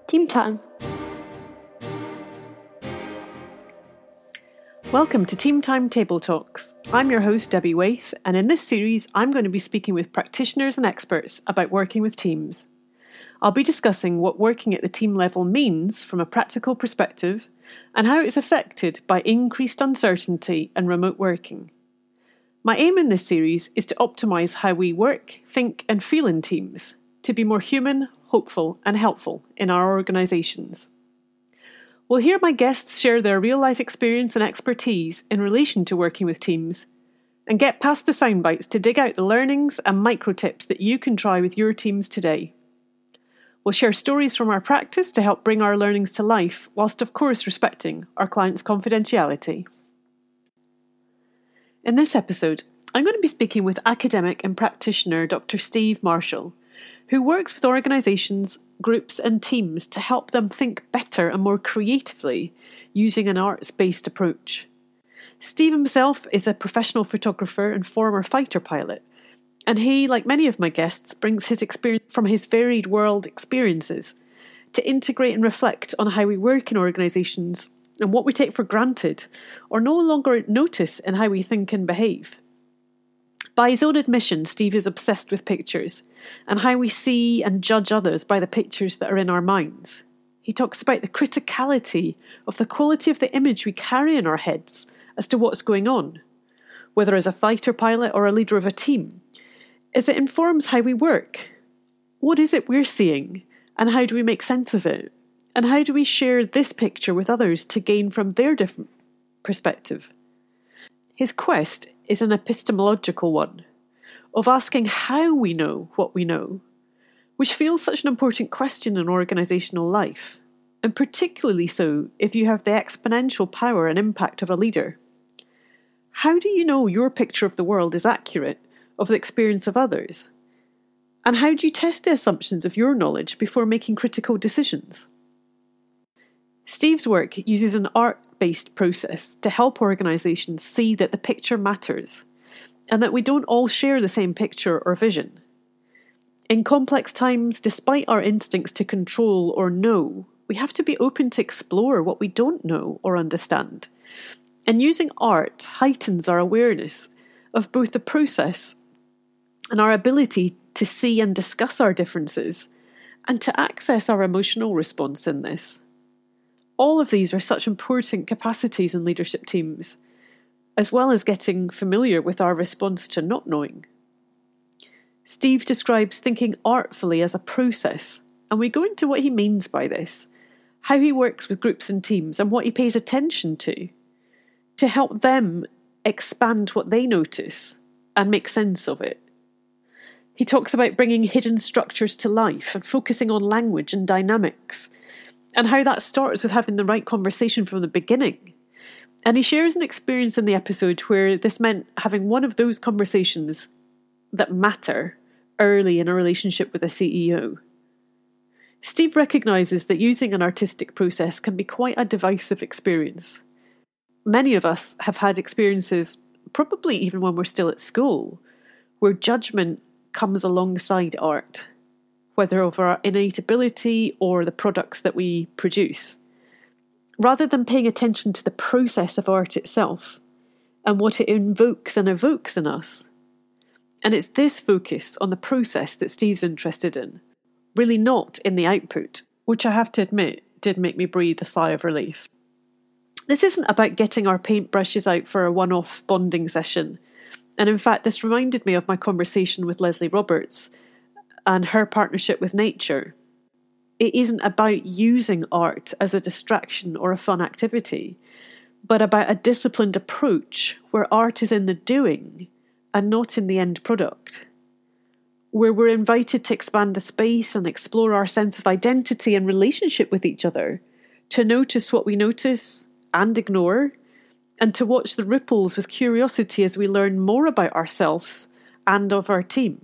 Team Time. Welcome to Team Time Table Talks. I'm your host, Debbie Waith, and in this series, I'm going to be speaking with practitioners and experts about working with teams. I'll be discussing what working at the team level means from a practical perspective and how it's affected by increased uncertainty and remote working. My aim in this series is to optimise how we work, think, and feel in teams to be more human, hopeful, and helpful in our organisations. We'll hear my guests share their real-life experience and expertise in relation to working with teams and get past the sound bites to dig out the learnings and micro tips that you can try with your teams today. We'll share stories from our practice to help bring our learnings to life, whilst of course respecting our clients' confidentiality. In this episode, I'm going to be speaking with academic and practitioner Dr. Steve Marshall, who works with organisations, groups and teams to help them think better and more creatively using an arts-based approach. Steve himself is a professional photographer and former fighter pilot, and he, like many of my guests, brings his experience from his varied world experiences to integrate and reflect on how we work in organisations and what we take for granted or no longer notice in how we think and behave. By his own admission, Steve is obsessed with pictures and how we see and judge others by the pictures that are in our minds. He talks about the criticality of the quality of the image we carry in our heads as to what's going on, whether as a fighter pilot or a leader of a team, as it informs how we work. What is it we're seeing, and how do we make sense of it? And how do we share this picture with others to gain from their different perspective? His quest is an epistemological one, of asking how we know what we know, which feels such an important question in organisational life, and particularly so if you have the exponential power and impact of a leader. How do you know your picture of the world is accurate of the experience of others? And how do you test the assumptions of your knowledge before making critical decisions? Steve's work uses an art-based process to help organisations see that the picture matters and that we don't all share the same picture or vision. In complex times, despite our instincts to control or know, we have to be open to explore what we don't know or understand. And using art heightens our awareness of both the process and our ability to see and discuss our differences and to access our emotional response in this. All of these are such important capacities in leadership teams, as well as getting familiar with our response to not knowing. Steve describes thinking artfully as a process, and we go into what he means by this, how he works with groups and teams, and what he pays attention to help them expand what they notice and make sense of it. He talks about bringing hidden structures to life and focusing on language and dynamics, and how that starts with having the right conversation from the beginning. And he shares an experience in the episode where this meant having one of those conversations that matter early in a relationship with a CEO. Steve recognises that using an artistic process can be quite a divisive experience. Many of us have had experiences, probably even when we're still at school, where judgment comes alongside art, whether over our innate ability or the products that we produce, rather than paying attention to the process of art itself and what it invokes and evokes in us. And it's this focus on the process that Steve's interested in, really not in the output, which I have to admit did make me breathe a sigh of relief. This isn't about getting our paintbrushes out for a one-off bonding session, and in fact this reminded me of my conversation with Leslie Roberts and her partnership with nature. It isn't about using art as a distraction or a fun activity, but about a disciplined approach where art is in the doing and not in the end product, where we're invited to expand the space and explore our sense of identity and relationship with each other, to notice what we notice and ignore, and to watch the ripples with curiosity as we learn more about ourselves and of our team.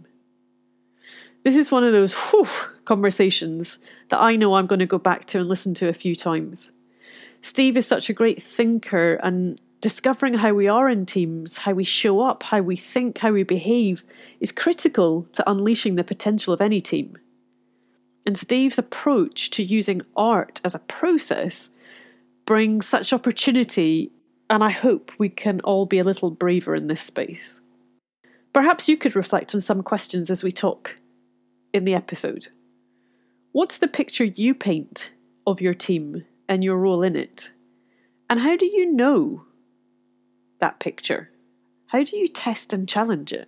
This is one of those conversations that I know I'm going to go back to and listen to a few times. Steve is such a great thinker, and discovering how we are in teams, how we show up, how we think, how we behave is critical to unleashing the potential of any team. And Steve's approach to using art as a process brings such opportunity, and I hope we can all be a little braver in this space. Perhaps you could reflect on some questions as we talk in the episode. What's the picture you paint of your team and your role in it? And how do you know that picture? How do you test and challenge it?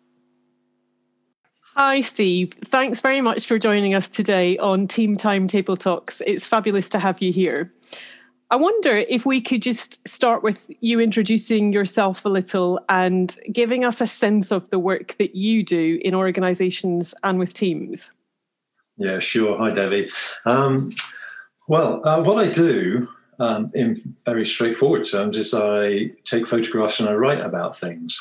Hi, Steve. Thanks very much for joining us today on Team Time Table Talks. It's fabulous to have you here. I wonder if we could just start with you introducing yourself a little and giving us a sense of the work that you do in organisations and with teams. Yeah, sure. Hi, Debbie. What I do in very straightforward terms is I take photographs and I write about things.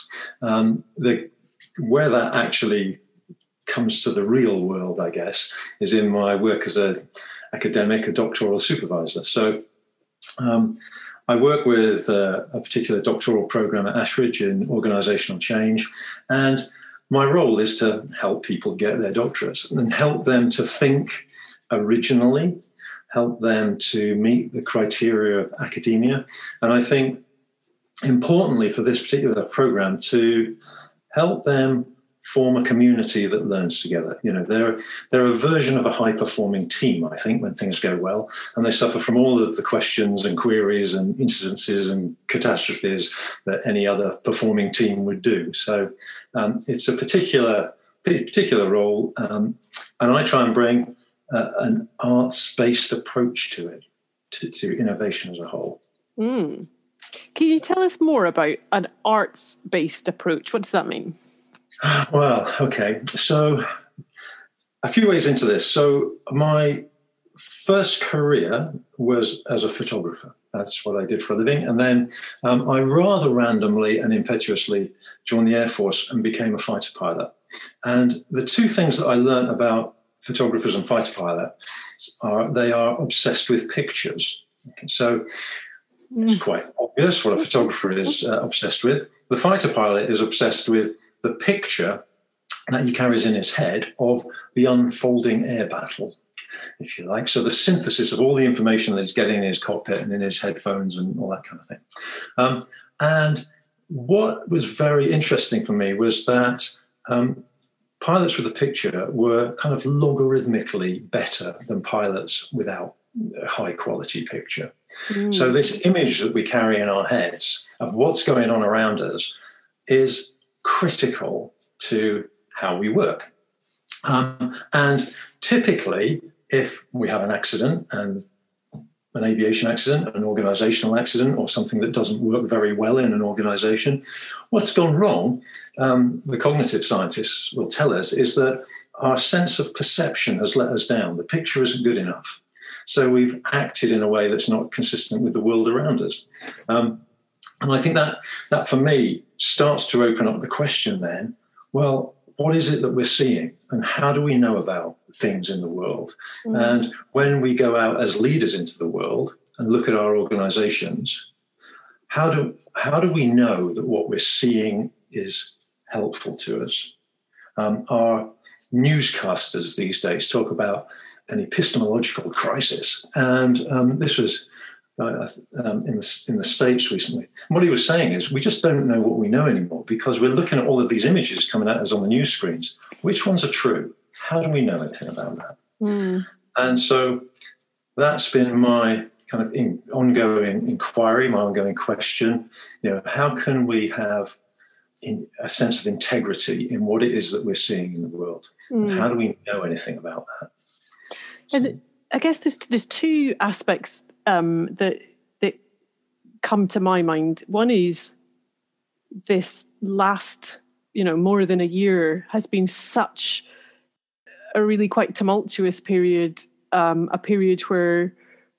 Where that actually comes to the real world, I guess, is in my work as an academic, a doctoral supervisor. So I work with a particular doctoral program at Ashridge in organisational change, and my role is to help people get their doctorates and help them to think originally, help them to meet the criteria of academia, and I think, importantly for this particular program, to help them form a community that learns together. You know, they're a version of a high-performing team, I think, when things go well, and they suffer from all of the questions and queries and incidences and catastrophes that any other performing team would do. So it's a particular role, and I try and bring an arts-based approach to it, to innovation as a whole. Mm. Can you tell us more about an arts-based approach? What does that mean? Well, okay. So a few ways into this. So my first career was as a photographer. That's what I did for a living. And then I rather randomly and impetuously joined the Air Force and became a fighter pilot. And the two things that I learned about photographers and fighter pilots are they are obsessed with pictures. Okay, so it's quite obvious what a photographer is obsessed with. The fighter pilot is obsessed with the picture that he carries in his head of the unfolding air battle, if you like. So the synthesis of all the information that he's getting in his cockpit and in his headphones and all that kind of thing. And what was very interesting for me was that pilots with a picture were kind of logarithmically better than pilots without a high quality picture. Mm. So this image that we carry in our heads of what's going on around us is critical to how we work. And typically, if we have an accident, and an aviation accident, an organizational accident, or something that doesn't work very well in an organization, what's gone wrong, the cognitive scientists will tell us, is that our sense of perception has let us down. The picture isn't good enough. So we've acted in a way that's not consistent with the world around us. And I think that for me starts to open up the question then, well, what is it that we're seeing and how do we know about things in the world? Mm-hmm. And when we go out as leaders into the world and look at our organizations, how do we know that what we're seeing is helpful to us? Our newscasters these days talk about an epistemological crisis. And this was in the States recently. And what he was saying is we just don't know what we know anymore because we're looking at all of these images coming at us on the news screens. Which ones are true? How do we know anything about that? Mm. And so that's been my kind of ongoing inquiry, my ongoing question. You know, how can we have a sense of integrity in what it is that we're seeing in the world? Mm. And how do we know anything about that? So, and I guess there's two aspects that come to my mind. One is this last, more than a year has been such a really quite tumultuous period, a period where,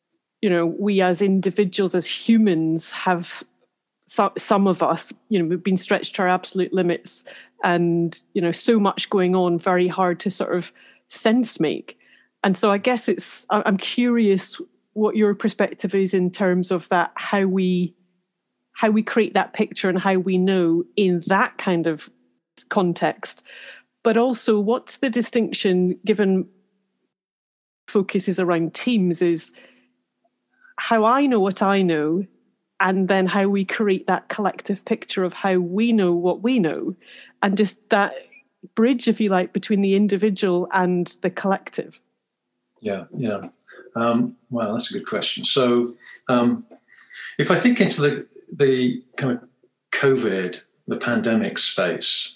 we as individuals, as humans have, some of us, we've been stretched to our absolute limits and, so much going on, very hard to sort of sense make. And so I guess I'm curious what your perspective is in terms of that, how we create that picture and how we know in that kind of context. But also, what's the distinction, given focus is around teams is how I know what I know, and then how we create that collective picture of how we know what we know, and just that bridge, if you like, between the individual and the collective. Yeah. Well, that's a good question. So if I think into the kind of COVID, the pandemic space,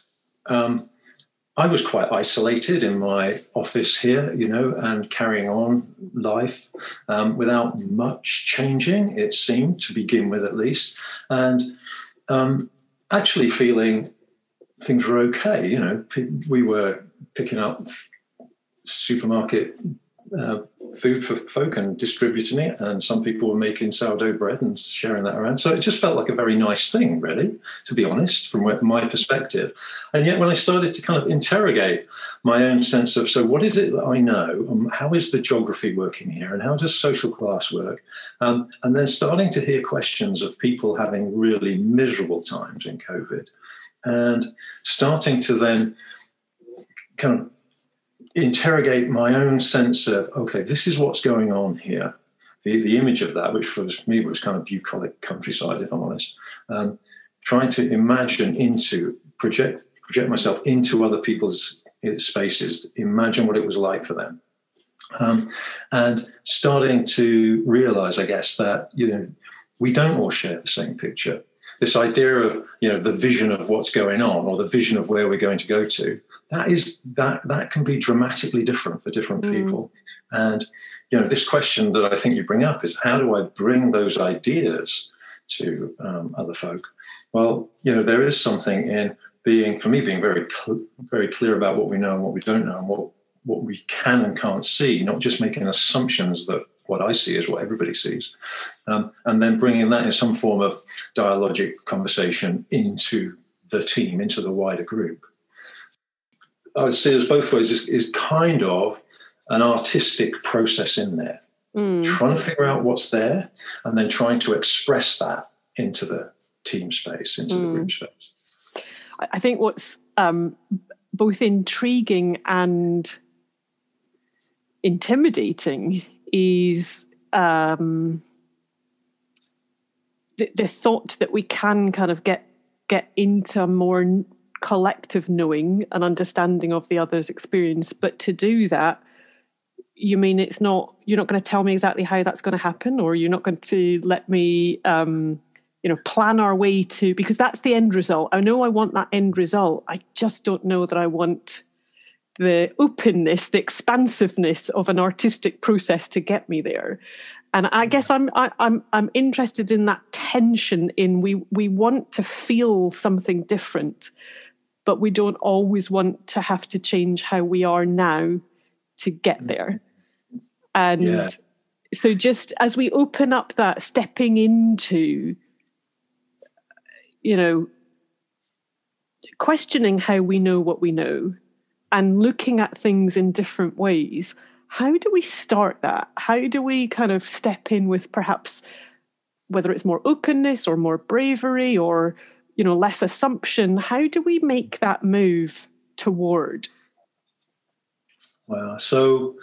I was quite isolated in my office here, and carrying on life without much changing, it seemed, to begin with at least. And actually feeling things were okay. We were picking up supermarket food for folk and distributing it, and some people were making sourdough bread and sharing that around. So it just felt like a very nice thing, really, to be honest, from my perspective. And yet when I started to kind of interrogate my own sense of, so what is it that I know, and how is the geography working here, and how does social class work, and then starting to hear questions of people having really miserable times in COVID, and starting to then kind of interrogate my own sense of, okay, this is what's going on here. The image of that, which for me was kind of bucolic countryside, if I'm honest, trying to project myself into other people's spaces, imagine what it was like for them. And starting to realize, I guess, that, we don't all share the same picture. This idea of, the vision of what's going on, or the vision of where we're going to go to, that can be dramatically different for different people. And, this question that I think you bring up is, how do I bring those ideas to other folk? Well, there is something in being very, very clear about what we know and what we don't know, and what we can and can't see, not just making assumptions that what I see is what everybody sees, and then bringing that in some form of dialogic conversation into the team, into the wider group. I would see it both ways, is kind of an artistic process in there, trying to figure out what's there, and then trying to express that into the team space, into the group space. I think what's both intriguing and intimidating is the thought that we can kind of get into a more collective knowing and understanding of the other's experience. But to do that, you mean you're not going to tell me exactly how that's going to happen, or you're not going to let me plan our way to, because that's the end result. I know I want that end result. I just don't know that I want the openness, the expansiveness of an artistic process to get me there. And I guess I'm interested in that tension in we want to feel something different, but we don't always want to have to change how we are now to get there. And so just as we open up that stepping into, questioning how we know what we know and looking at things in different ways, how do we start that? How do we kind of step in with perhaps, whether it's more openness or more bravery or, less assumption, how do we make that move toward? Well, so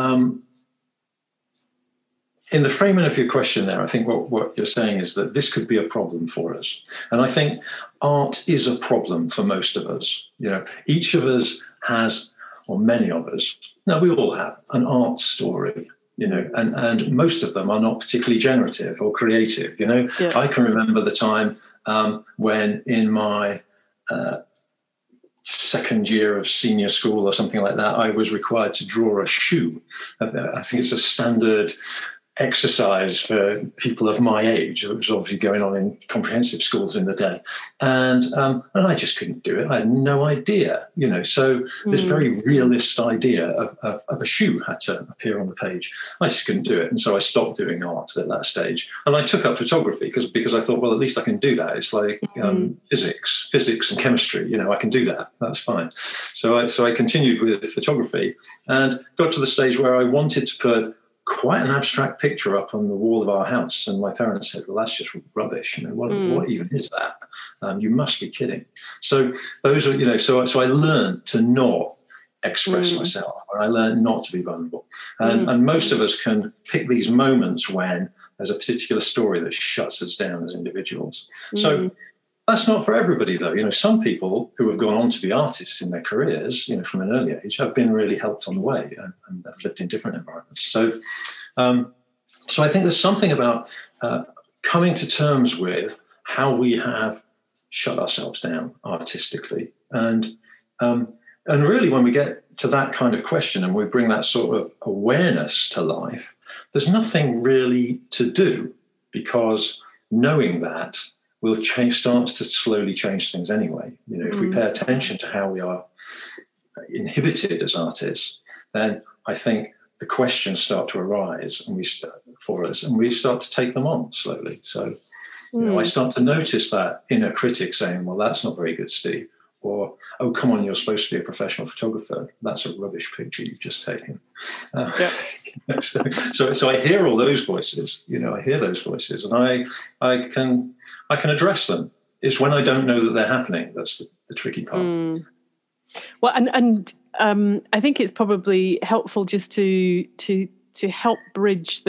in the framing of your question there, I think what you're saying is that this could be a problem for us. And I think art is a problem for most of us. Each of us has, or many of us, we all have an art story, and most of them are not particularly generative or creative. I can remember the time when in my second year of senior school or something like that, I was required to draw a shoe. I think it's a standard exercise for people of my age. It was obviously going on in comprehensive schools in the day. And I just couldn't do it. I had no idea, So this very realist idea of a shoe had to appear on the page. I just couldn't do it. And so I stopped doing art at that stage. And I took up photography because I thought, well, at least I can do that. It's like physics and chemistry. I can do that. That's fine. So I continued with photography and got to the stage where I wanted to put quite an abstract picture up on the wall of our house. And my parents said, well, that's just rubbish. What even is that? You must be kidding. So those are, so I learned to not express myself, where I learn not to be vulnerable. And most of us can pick these moments when there's a particular story that shuts us down as individuals. So that's not for everybody, though. Some people who have gone on to be artists in their careers, from an early age, have been really helped on the way and have lived in different environments. So I think there's something about coming to terms with how we have shut ourselves down artistically. And really, when we get to that kind of question and we bring that sort of awareness to life, there's nothing really to do, because knowing that will starts to slowly change things anyway. If we pay attention to how we are inhibited as artists, then I think the questions start to arise for us, and we start to take them on slowly. So, I start to notice that inner critic saying, well, that's not very good, Steve. Or, oh, come on, you're supposed to be a professional photographer. That's a rubbish picture you've just taken. So I hear all those voices, I hear those voices, and I can address them. It's when I don't know that they're happening. That's the tricky part. Well, and I think it's probably helpful just to help bridge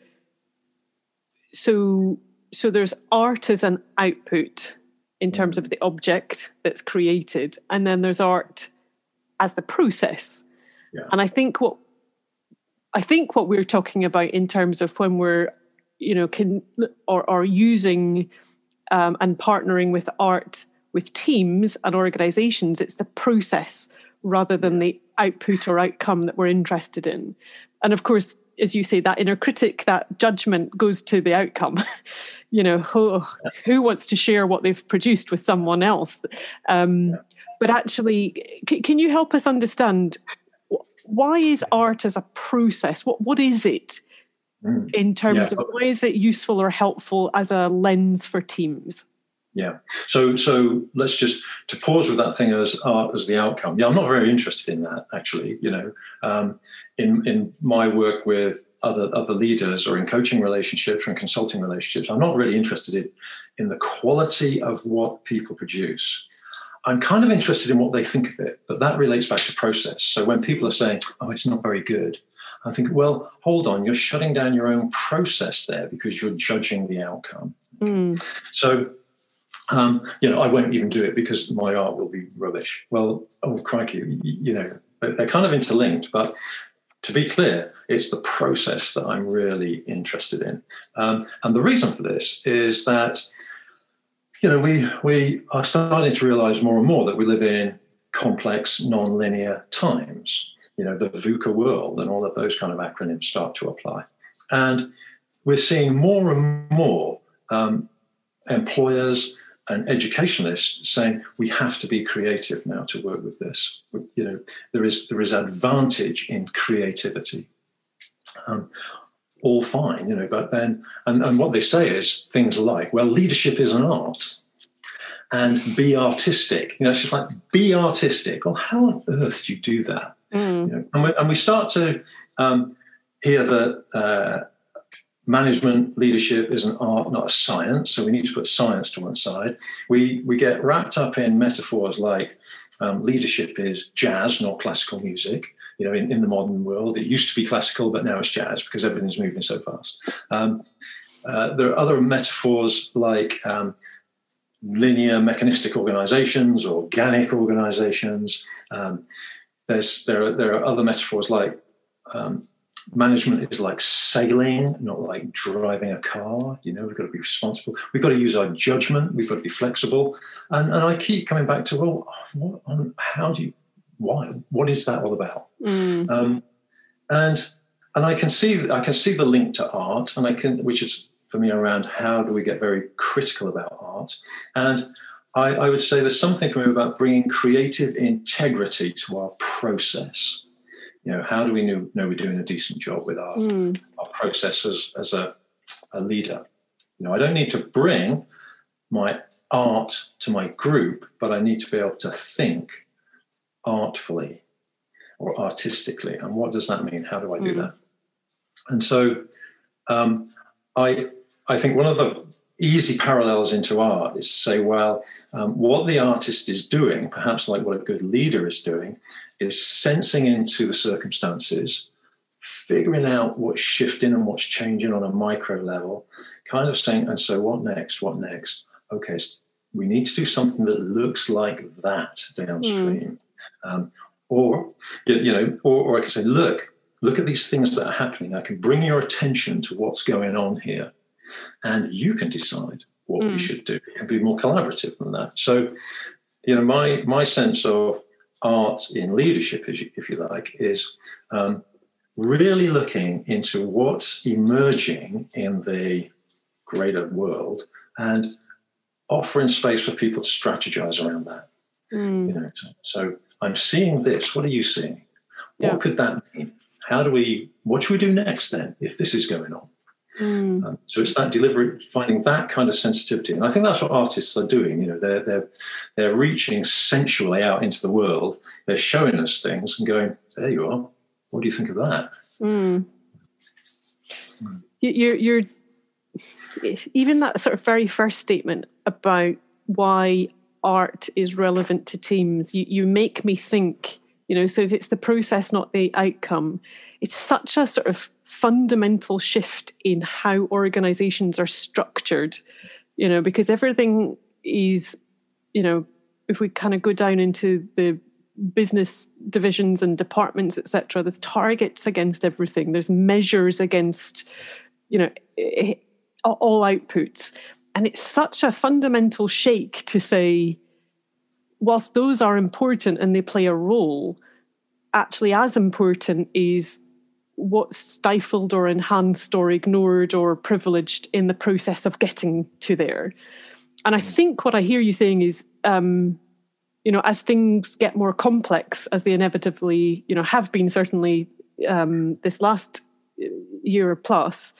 so there's art as an output in terms of the object that's created, and then there's art as the process. Yeah. And I think what we're talking about in terms of when we're, are using and partnering with art with teams and organizations, it's the process rather than the output or outcome that we're interested in. And of course, as you say, that inner critic, that judgment goes to the outcome. Who wants to share what they've produced with someone else? But actually, can you help us understand, why is art as a process? What is it in terms of why is it useful or helpful as a lens for teams? Yeah. So let's just to pause with that thing as art as the outcome. Yeah, I'm not very interested in that, actually. In my work with other leaders, or in coaching relationships or in consulting relationships, I'm not really interested in the quality of what people produce. I'm kind of interested in what they think of it, but that relates back to process. So when people are saying, oh, it's not very good, I think, well, hold on, you're shutting down your own process there because you're judging the outcome. So I won't even do it because my art will be rubbish. Well, oh, crikey, they're kind of interlinked, but to be clear, it's the process that I'm really interested in. And the reason for this is that, we are starting to realize more and more that we live in complex, non-linear times. The VUCA world and all of those kind of acronyms start to apply. And we're seeing more and more employers and educationalists saying we have to be creative now to work with this. There is advantage in creativity. All fine, but then, and what they say is things like, well, leadership is an art, and be artistic. It's just like, be artistic. Well, how on earth do you do that? And we start to hear that management, leadership is an art, not a science. So we need to put science to one side. We get wrapped up in metaphors like leadership is jazz, not classical music. In the modern world, it used to be classical, but now it's jazz because everything's moving so fast. There are other metaphors like linear mechanistic organizations, organic organizations. There are other metaphors like management is like sailing, not like driving a car. We've got to be responsible. We've got to use our judgment. We've got to be flexible. And I keep coming back to, well, why? What is that all about? And I can see the link to art, which is for me around how do we get very critical about art. And I would say there's something for me about bringing creative integrity to our process. How do we know we're doing a decent job with our process as a leader? I don't need to bring my art to my group, but I need to be able to think artfully or artistically. And what does that mean? How do I do that? And so I think one of the easy parallels into art is to say, well, what the artist is doing, perhaps like what a good leader is doing, is sensing into the circumstances, figuring out what's shifting and what's changing on a micro level, kind of saying, and so what next? What next? Okay, so we need to do something that looks like that downstream. Or I can say, look at these things that are happening. I can bring your attention to what's going on here, and you can decide what we should do. It can be more collaborative than that. So, my sense of art in leadership, if you like, is really looking into what's emerging in the greater world and offering space for people to strategize around that. So I'm seeing this. What are you seeing? What could that mean? What should we do next then if this is going on? So it's that delivery, finding that kind of sensitivity. And I think that's what artists are doing. They're reaching sensually out into the world. They're showing us things and going, there you are. What do you think of that? You're even that sort of very first statement about why art is relevant to teams. You make me think, so if it's the process, not the outcome, it's such a sort of fundamental shift in how organizations are structured, because everything is, if we kind of go down into the business divisions and departments, etc., there's targets against everything. There's measures against, all outputs. And it's such a fundamental shake to say, whilst those are important and they play a role, actually as important is what's stifled or enhanced or ignored or privileged in the process of getting to there. And I think what I hear you saying is, as things get more complex, as they inevitably, have been certainly this last year plus,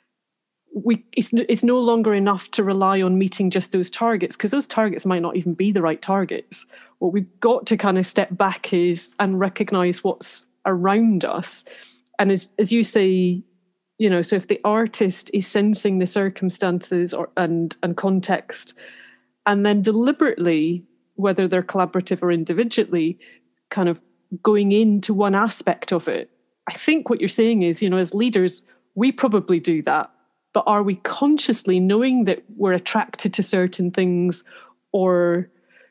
it's no longer enough to rely on meeting just those targets, because those targets might not even be the right targets. What we've got to kind of step back and recognise what's around us. And as you say, so if the artist is sensing the circumstances and context, and then deliberately, whether they're collaborative or individually, kind of going into one aspect of it, I think what you're saying is, as leaders, we probably do that. But are we consciously knowing that we're attracted to certain things, or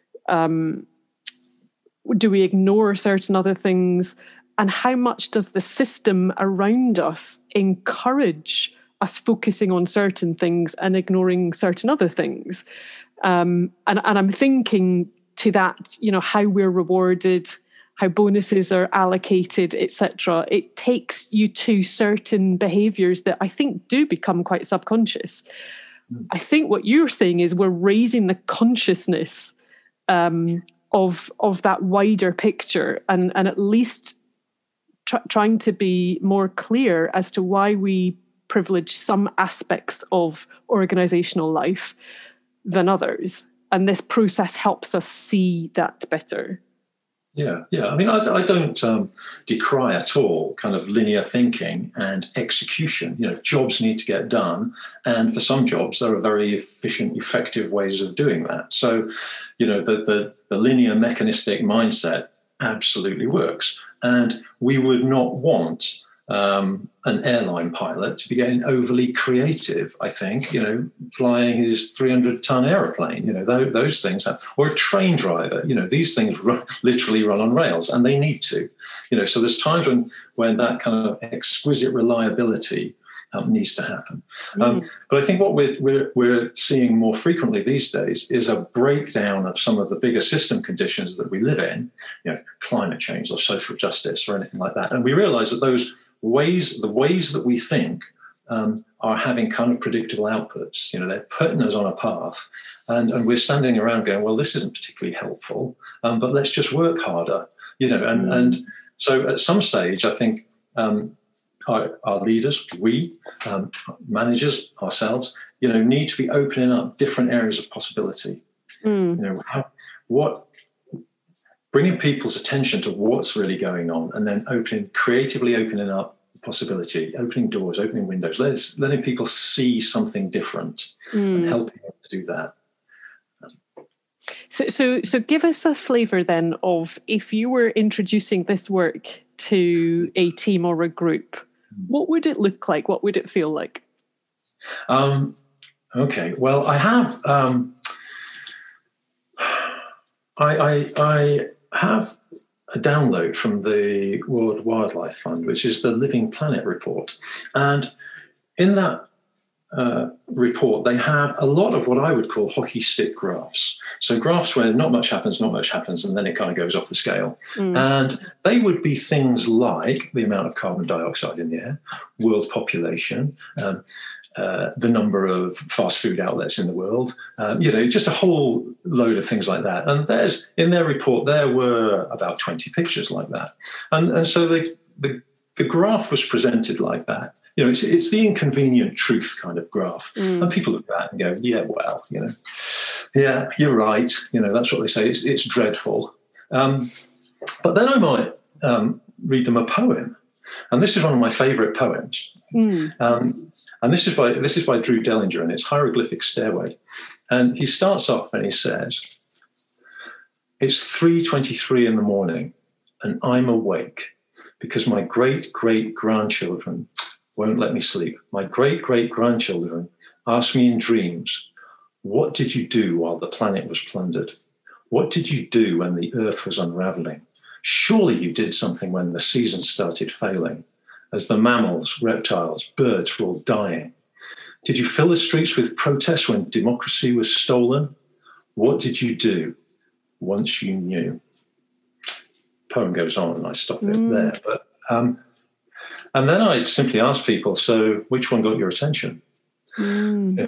do we ignore certain other things? And how much does the system around us encourage us focusing on certain things and ignoring certain other things? And I'm thinking to that, how we're rewarded, how bonuses are allocated, etc. It takes you to certain behaviours that I think do become quite subconscious. I think what you're saying is we're raising the consciousness of that wider picture, and at least trying to be more clear as to why we privilege some aspects of organisational life than others. And this process helps us see that better. Yeah. I mean, I don't decry at all kind of linear thinking and execution. Jobs need to get done. And for some jobs, there are very efficient, effective ways of doing that. So, the linear mechanistic mindset absolutely works. And we would not want an airline pilot to be getting overly creative, I think, flying his 300-ton aeroplane, those things, or a train driver, these things literally run on rails, and they need to, so there's times when that kind of exquisite reliability needs to happen. But I think what we're seeing more frequently these days is a breakdown of some of the bigger system conditions that we live in, climate change or social justice or anything like that. And we realize that the ways that we think are having kind of predictable outputs. They're putting us on a path, and we're standing around going, well, this isn't particularly helpful, but let's just work harder, and so at some stage, I think our leaders, managers, ourselves, need to be opening up different areas of possibility. Bringing people's attention to what's really going on, and then creatively opening up possibility, opening doors, opening windows, letting people see something different and helping them to do that. So give us a flavour then of, if you were introducing this work to a team or a group, what would it look like? What would it feel like? Okay, well, I have I have a download from the World Wildlife Fund, which is the Living Planet report, and in that report, they have a lot of what I would call hockey stick graphs. So graphs where not much happens, and then it kind of goes off the scale. And they would be things like the amount of carbon dioxide in the air, world population, the number of fast food outlets in the world, just a whole load of things like that. And in their report, there were about 20 pictures like that. And so the graph was presented like that. It's the inconvenient truth kind of graph. And people look at that and go, yeah, well, yeah, you're right. That's what they say. It's dreadful. But then I might read them a poem. And this is one of my favorite poems. And this is by Drew Dellinger, and it's Hieroglyphic Stairway. And he starts off and he says, "It's 3:23 in the morning, and I'm awake because my great-great-grandchildren won't let me sleep. My great-great-grandchildren ask me in dreams, what did you do while the planet was plundered? What did you do when the earth was unraveling? Surely you did something when the seasons started failing, as the mammals, reptiles, birds were all dying. Did you fill the streets with protests when democracy was stolen? What did you do once you knew?" Poem goes on and I stop it there. But and then I simply ask people, so which one got your attention? And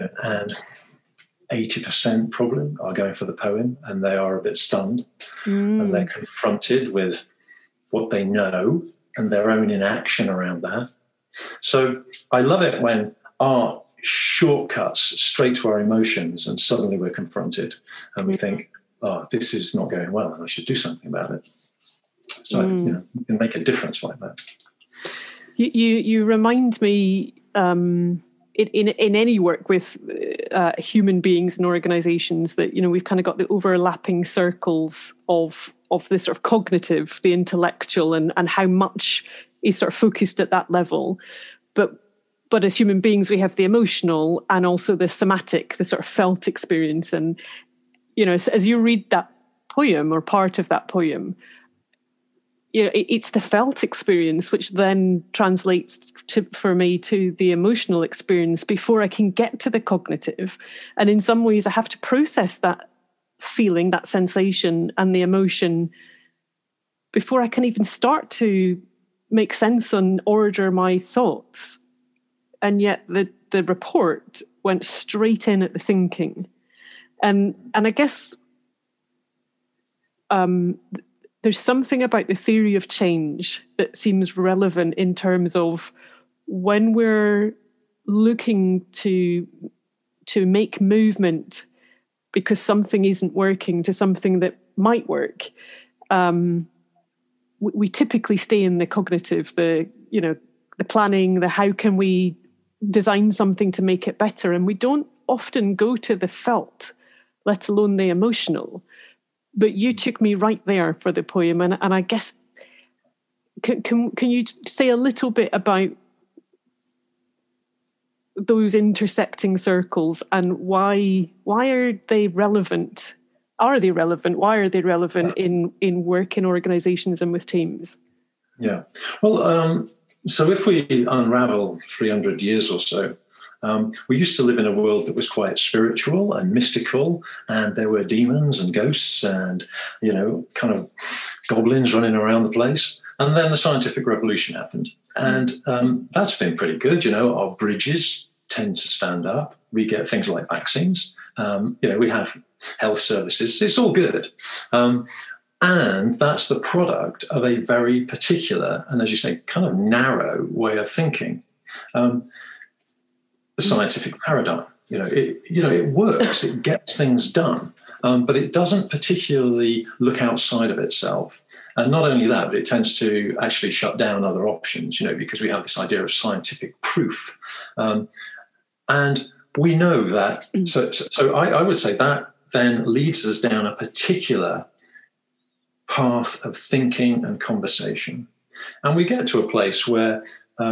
80% probably are going for the poem, and they are a bit stunned. And they're confronted with what they know and their own inaction around that. So I love it when art shortcuts straight to our emotions, and suddenly we're confronted and we think, oh, this is not going well and I should do something about it. So you can make a difference like that. You remind me in any work with human beings and organizations that, we've kind of got the overlapping circles of the sort of cognitive, the intellectual, and how much is sort of focused at that level. But as human beings, we have the emotional and also the somatic, the sort of felt experience. And, as you read that poem or part of that poem, it's the felt experience which then translates for me to the emotional experience before I can get to the cognitive. And in some ways, I have to process that feeling, that sensation and the emotion before I can even start to make sense and order my thoughts. And yet the report went straight in at the thinking. And I guess there's something about the theory of change that seems relevant in terms of when we're looking to make movement because something isn't working to something that might work. We typically stay in the cognitive, the planning, the how can we design something to make it better, and we don't often go to the felt, let alone the emotional. But you took me right there for the poem, and I guess can you say a little bit about those intersecting circles and why are they relevant? Are they relevant? Why are they relevant in work in organizations and with teams? Yeah. Well, so if we unravel 300 years or so, we used to live in a world that was quite spiritual and mystical, and there were demons and ghosts and, kind of goblins running around the place. And then the scientific revolution happened. And that's been pretty good. Our bridges tend to stand up. We get things like vaccines. We have health services. It's all good. And that's the product of a very particular and, as you say, kind of narrow way of thinking. The scientific paradigm, it works, it gets things done, but it doesn't particularly look outside of itself And not only that, but it tends to actually shut down other options, because we have this idea of scientific proof. And we know that. So I would say that then leads us down a particular path of thinking and conversation. And we get to a place where,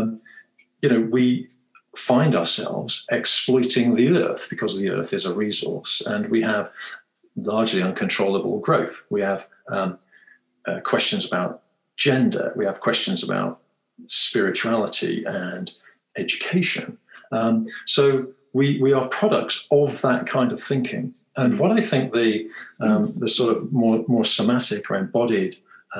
we find ourselves exploiting the earth because the earth is a resource, and we have largely uncontrollable growth. We have questions about gender. We have questions about spirituality and education. So we are products of that kind of thinking. And what I think the sort of more somatic or embodied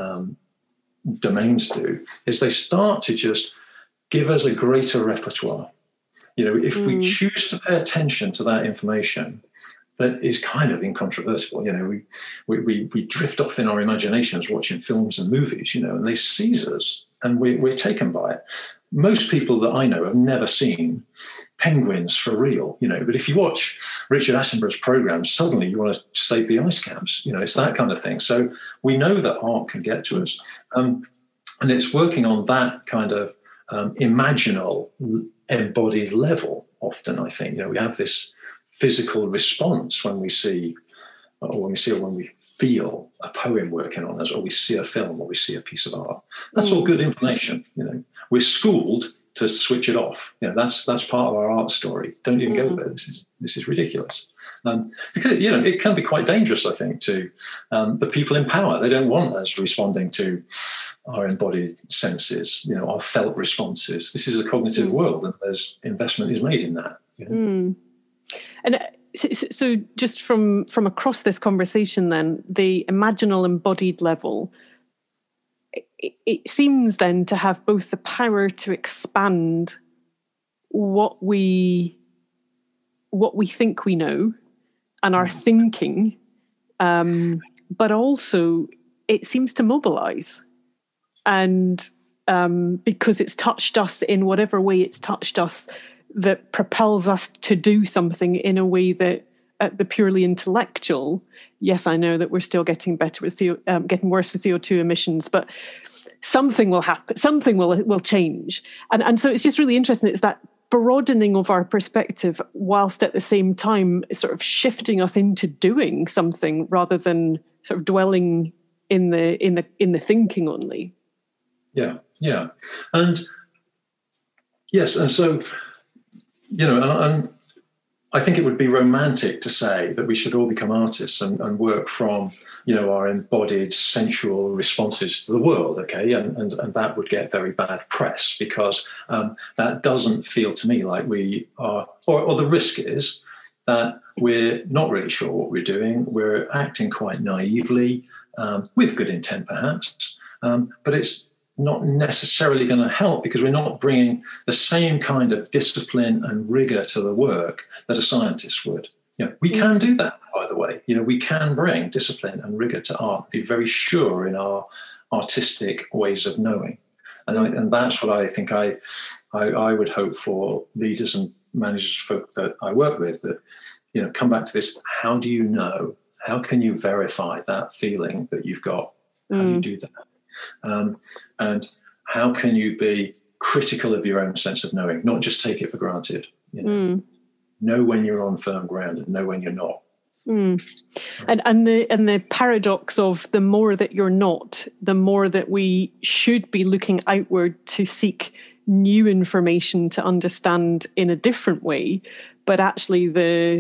domains do is they start to just give us a greater repertoire. If we choose to pay attention to that information that is kind of incontrovertible, we drift off in our imaginations watching films and movies, and they seize us and we're taken by it. Most people that I know have never seen penguins for real, but if you watch Richard Attenborough's program, suddenly you want to save the ice caps, it's that kind of thing. So we know that art can get to us. And it's working on that kind of imaginal, embodied level often, I think. We have this physical response when we see, or when we feel a poem working on us, or we see a film, or we see a piece of art. That's all good information. We're schooled to switch it off. That's part of our art story. Don't even go there. This is ridiculous. Because it can be quite dangerous, I think, to the people in power. They don't want us responding to our embodied senses, our felt responses. This is a cognitive world, and there's investment is made in that. And so just from across this conversation then, the imaginal embodied level, it seems then to have both the power to expand what we think we know and our thinking, but also it seems to mobilize. And because it's touched us in whatever way it's touched us, that propels us to do something in a way that at the purely intellectual, yes, I know that we're still getting better with getting worse with CO2 emissions, but something will happen, something will change. And so it's just really interesting. It's that broadening of our perspective whilst at the same time sort of shifting us into doing something rather than sort of dwelling in the thinking only. Yeah. And yes, and so and I think it would be romantic to say that we should all become artists and work from, our embodied sensual responses to the world, okay? And that would get very bad press because that doesn't feel to me like we are, or the risk is that we're not really sure what we're doing. We're acting quite naively, with good intent perhaps, but it's not necessarily going to help because we're not bringing the same kind of discipline and rigor to the work that a scientist would. We can do that, by the way. We can bring discipline and rigor to art, be very sure in our artistic ways of knowing. And that's what I think I would hope for leaders and managers, folk that I work with, that, come back to this. How do you know? How can you verify that feeling that you've got? How do you do that? And how can you be critical of your own sense of knowing, not just take it for granted? Know when you're on firm ground and know when you're not. And the paradox of the more that you're not, the more that we should be looking outward to seek new information to understand in a different way, but actually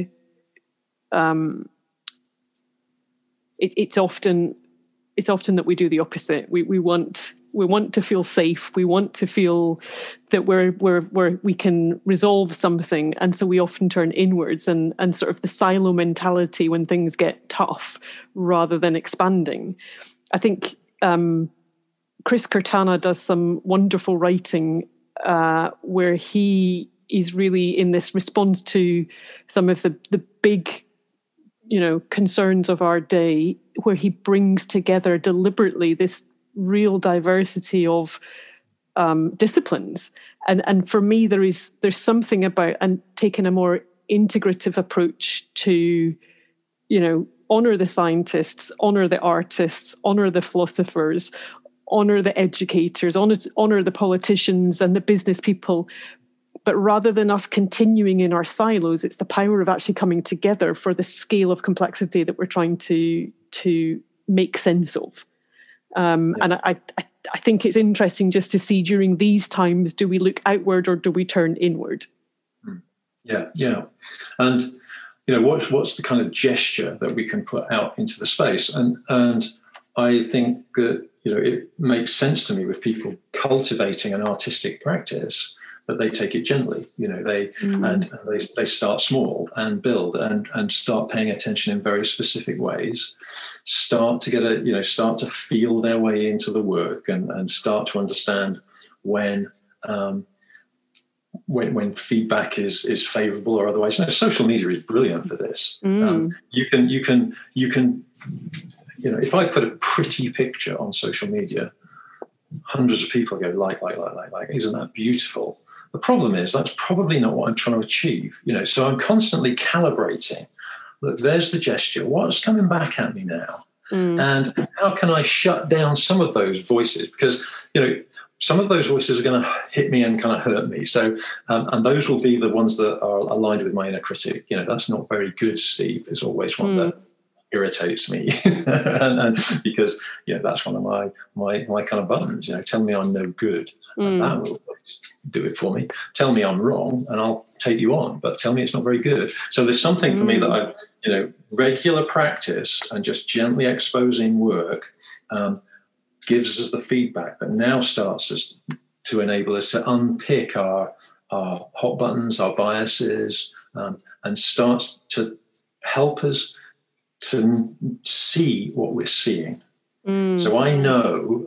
it's often that we do the opposite. We want to feel safe. We want to feel that we can resolve something, and so we often turn inwards and sort of the silo mentality when things get tough, rather than expanding. I think Chris Kurtana does some wonderful writing where he is really in this response to some of the big concerns of our day, where he brings together deliberately this real diversity of disciplines. And for me, there's something about and taking a more integrative approach to, honour the scientists, honour the artists, honour the philosophers, honour the educators, honour the politicians and the business people. But rather than us continuing in our silos, it's the power of actually coming together for the scale of complexity that we're trying to make sense of. And I think it's interesting just to see during these times, do we look outward or do we turn inward? Yeah. And, what's the kind of gesture that we can put out into the space? And I think that, it makes sense to me with people cultivating an artistic practice that they take it gently, they start small and build and start paying attention in very specific ways, start to start to feel their way into the work and start to understand when feedback is favorable or otherwise. Social media is brilliant for this. You can if I put a pretty picture on social media, hundreds of people go like, isn't that beautiful? The problem is that's probably not what I'm trying to achieve, so I'm constantly calibrating. Look, there's the gesture. What's coming back at me now? And how can I shut down some of those voices? Because, some of those voices are going to hit me and kind of hurt me. So, and those will be the ones that are aligned with my inner critic. That's not very good, Steve, is always one that irritates me. and because, that's one of my kind of buttons, tell me I'm no good. And that will do it for me. Tell me I'm wrong and I'll take you on, but tell me it's not very good. So there's something for me that I, regular practice and just gently exposing work gives us the feedback that now starts us to enable us to unpick our hot buttons, our biases, and starts to help us to see what we're seeing. So I know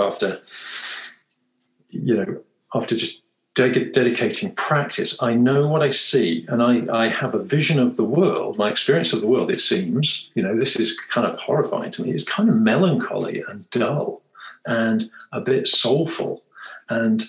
after just dedicating practice, I know what I see, and I have a vision of the world, my experience of the world, it seems, this is kind of horrifying to me. It's kind of melancholy and dull and a bit soulful. And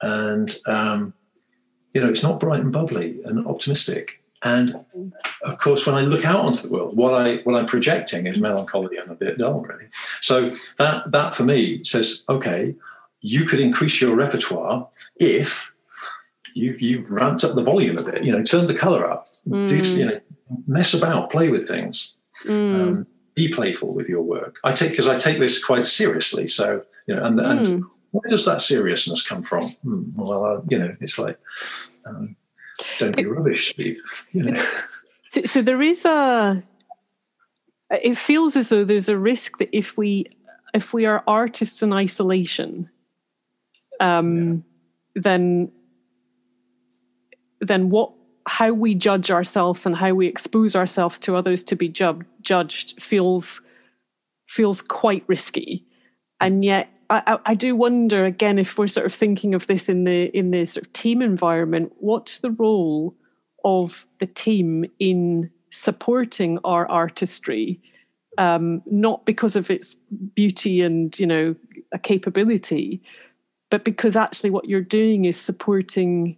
it's not bright and bubbly and optimistic. And of course, when I look out onto the world, what I'm projecting is melancholy and a bit dull, really. So that for me says, okay, you could increase your repertoire if you've ramped up the volume a bit, turned the color up, mess about, play with things, be playful with your work. I take this quite seriously. So, and where does that seriousness come from? Well, it's like, don't be rubbish, Steve. So there is it feels as though there's a risk that if we are artists in isolation, then how we judge ourselves and how we expose ourselves to others to be judged feels quite risky. And yet I do wonder again, if we're sort of thinking of this in the sort of team environment, what's the role of the team in supporting our artistry, not because of its beauty and a capability, but because actually what you're doing is supporting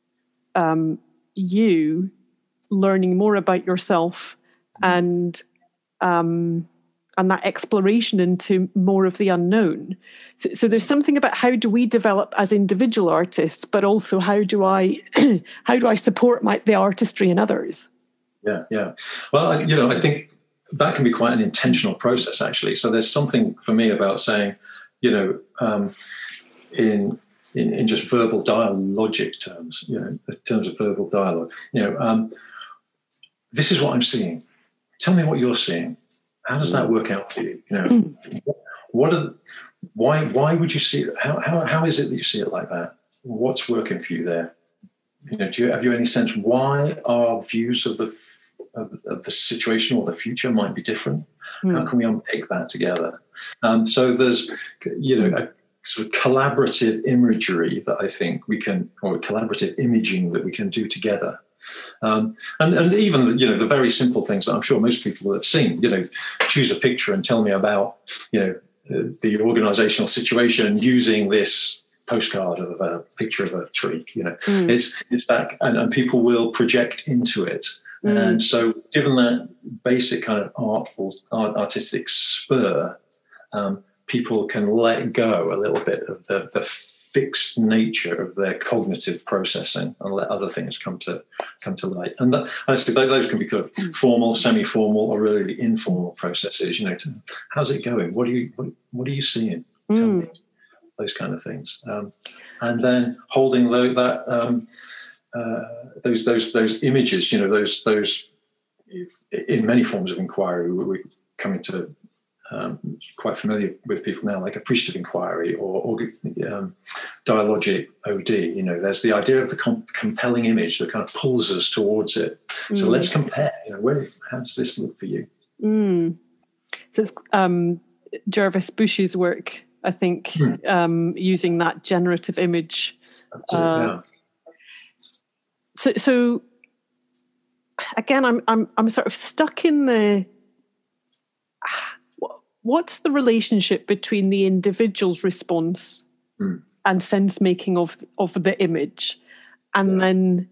you learning more about yourself and that exploration into more of the unknown. So there's something about how do we develop as individual artists, but also how do I support the artistry in others? Yeah. Well, I think that can be quite an intentional process, actually. So there's something for me about saying, in just verbal dialogic terms, in terms of verbal dialogue, this is what I'm seeing. Tell me what you're seeing. How does that work out for you? Why would you see it? How is it that you see it like that? What's working for you there? Have you any sense why our views of the situation or the future might be different? How can we unpick that together? So there's, a sort of collaborative imagery that I think we can, or collaborative imaging that we can do together. And even the very simple things that I'm sure most people have seen, choose a picture and tell me about the organizational situation using this postcard of a picture of a tree. It's that, and people will project into it And so, given that basic kind of artistic spur, people can let go a little bit of the fixed nature of their cognitive processing and let other things come to light. And honestly, those can be kind of formal, semi-formal, or really informal processes. How's it going? What are you seeing? Tell me. Those kind of things, and then holding those images. Those in many forms of inquiry, we're coming to quite familiar with people now, like appreciative inquiry or dialogic OD. There's the idea of the compelling image that kind of pulls us towards it. So let's compare. How does this look for you? So it's Jervis Bush's work, I think, using that generative image. So again, I'm sort of stuck in the. What's the relationship between the individual's response and sense making of the image, and then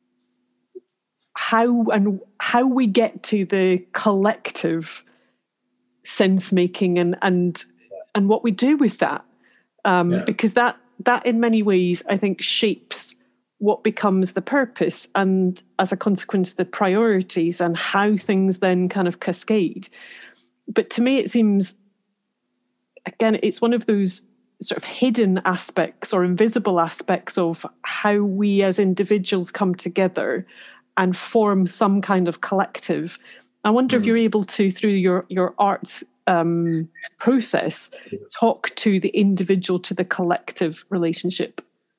how we get to the collective sense making and what we do with that, because that in many ways I think shapes what becomes the purpose, and as a consequence the priorities and how things then kind of cascade. But to me it seems, again, it's one of those sort of hidden aspects or invisible aspects of how we as individuals come together and form some kind of collective. I wonder if you're able to, through your art process, talk to the individual to the collective relationship.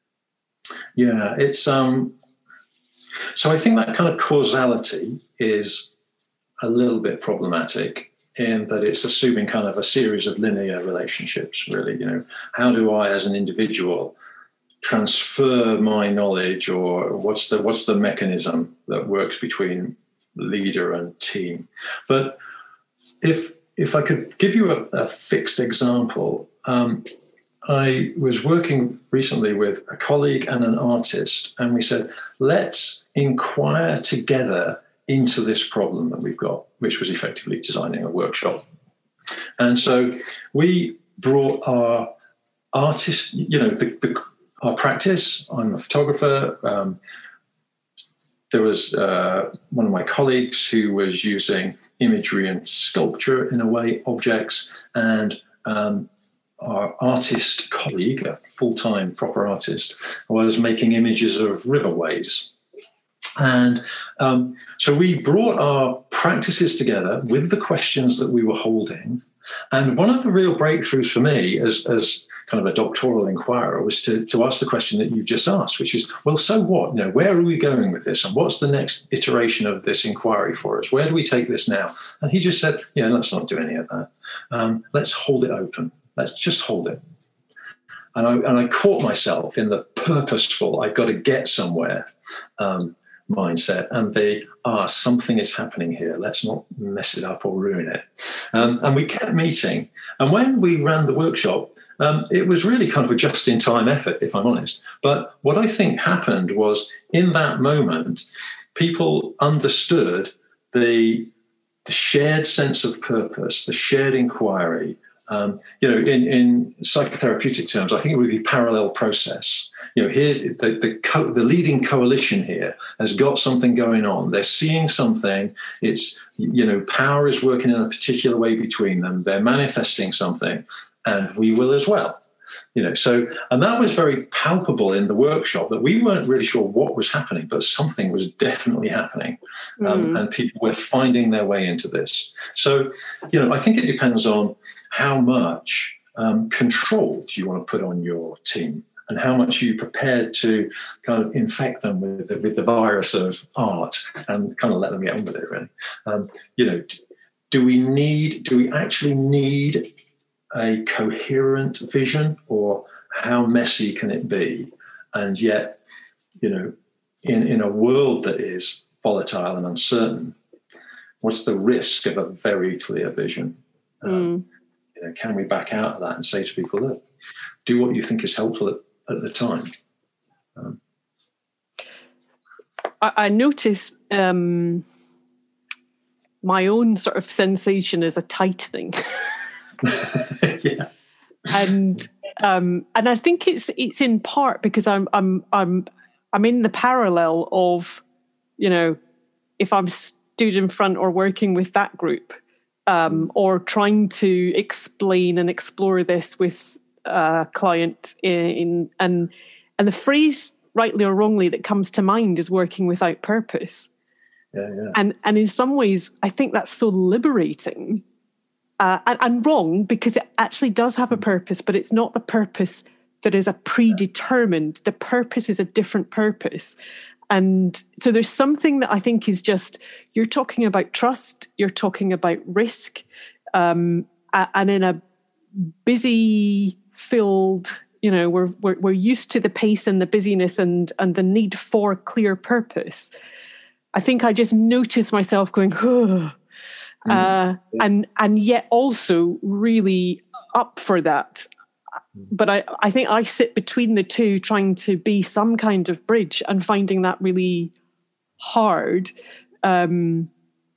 Yeah, it's so I think that kind of causality is a little bit problematic in that it's assuming kind of a series of linear relationships, really. How do I as an individual transfer my knowledge, or what's the mechanism that works between leader and team? But if I could give you a fixed example, I was working recently with a colleague and an artist, and we said, let's inquire together into this problem that we've got, which was effectively designing a workshop. And so we brought our artist, our practice. I'm a photographer. There was one of my colleagues who was using imagery and sculpture, in a way, objects, and our artist colleague, a full-time proper artist, was making images of riverways. And so we brought our practices together with the questions that we were holding. And one of the real breakthroughs for me as kind of a doctoral inquirer was to ask the question that you've just asked, which is, well, so what? Where are we going with this? And what's the next iteration of this inquiry for us? Where do we take this now? And he just said, let's not do any of that. Let's hold it open. Let's just hold it. And I caught myself in the purposeful, I've got to get somewhere mindset, and something is happening here. Let's not mess it up or ruin it. And we kept meeting. And when we ran the workshop, it was really kind of a just-in-time effort, if I'm honest. But what I think happened was, in that moment, people understood the shared sense of purpose, the shared inquiry. In psychotherapeutic terms, I think it would be parallel process. Here's the leading coalition here has got something going on. They're seeing something. It's, power is working in a particular way between them. They're manifesting something, and we will as well. And that was very palpable in the workshop, that we weren't really sure what was happening, but something was definitely happening. And people were finding their way into this. So, I think it depends on how much control do you want to put on your team, and how much are you prepared to kind of infect them with the virus of art and kind of let them get on with it, really. Do we actually need a coherent vision, or how messy can it be? And yet, in a world that is volatile and uncertain, what's the risk of a very clear vision? Can we back out of that and say to people, look, do what you think is helpful at the time? I notice my own sort of sensation is a tightening. Yeah. And I think it's in part because I'm in the parallel of, you know, if I'm stood in front or working with that group, or trying to explain and explore this with a client and the phrase, rightly or wrongly, that comes to mind is working without purpose. Yeah. And in some ways, I think that's so liberating. And wrong, because it actually does have a purpose, but it's not the purpose that is a predetermined. The purpose is a different purpose. And so there's something that I think is just, you're talking about trust, you're talking about risk, and in a busy, filled, you know, we're used to the pace and the busyness and the need for clear purpose. I think I just notice myself going, and yet also really up for that. But I think I sit between the two, trying to be some kind of bridge and finding that really hard. You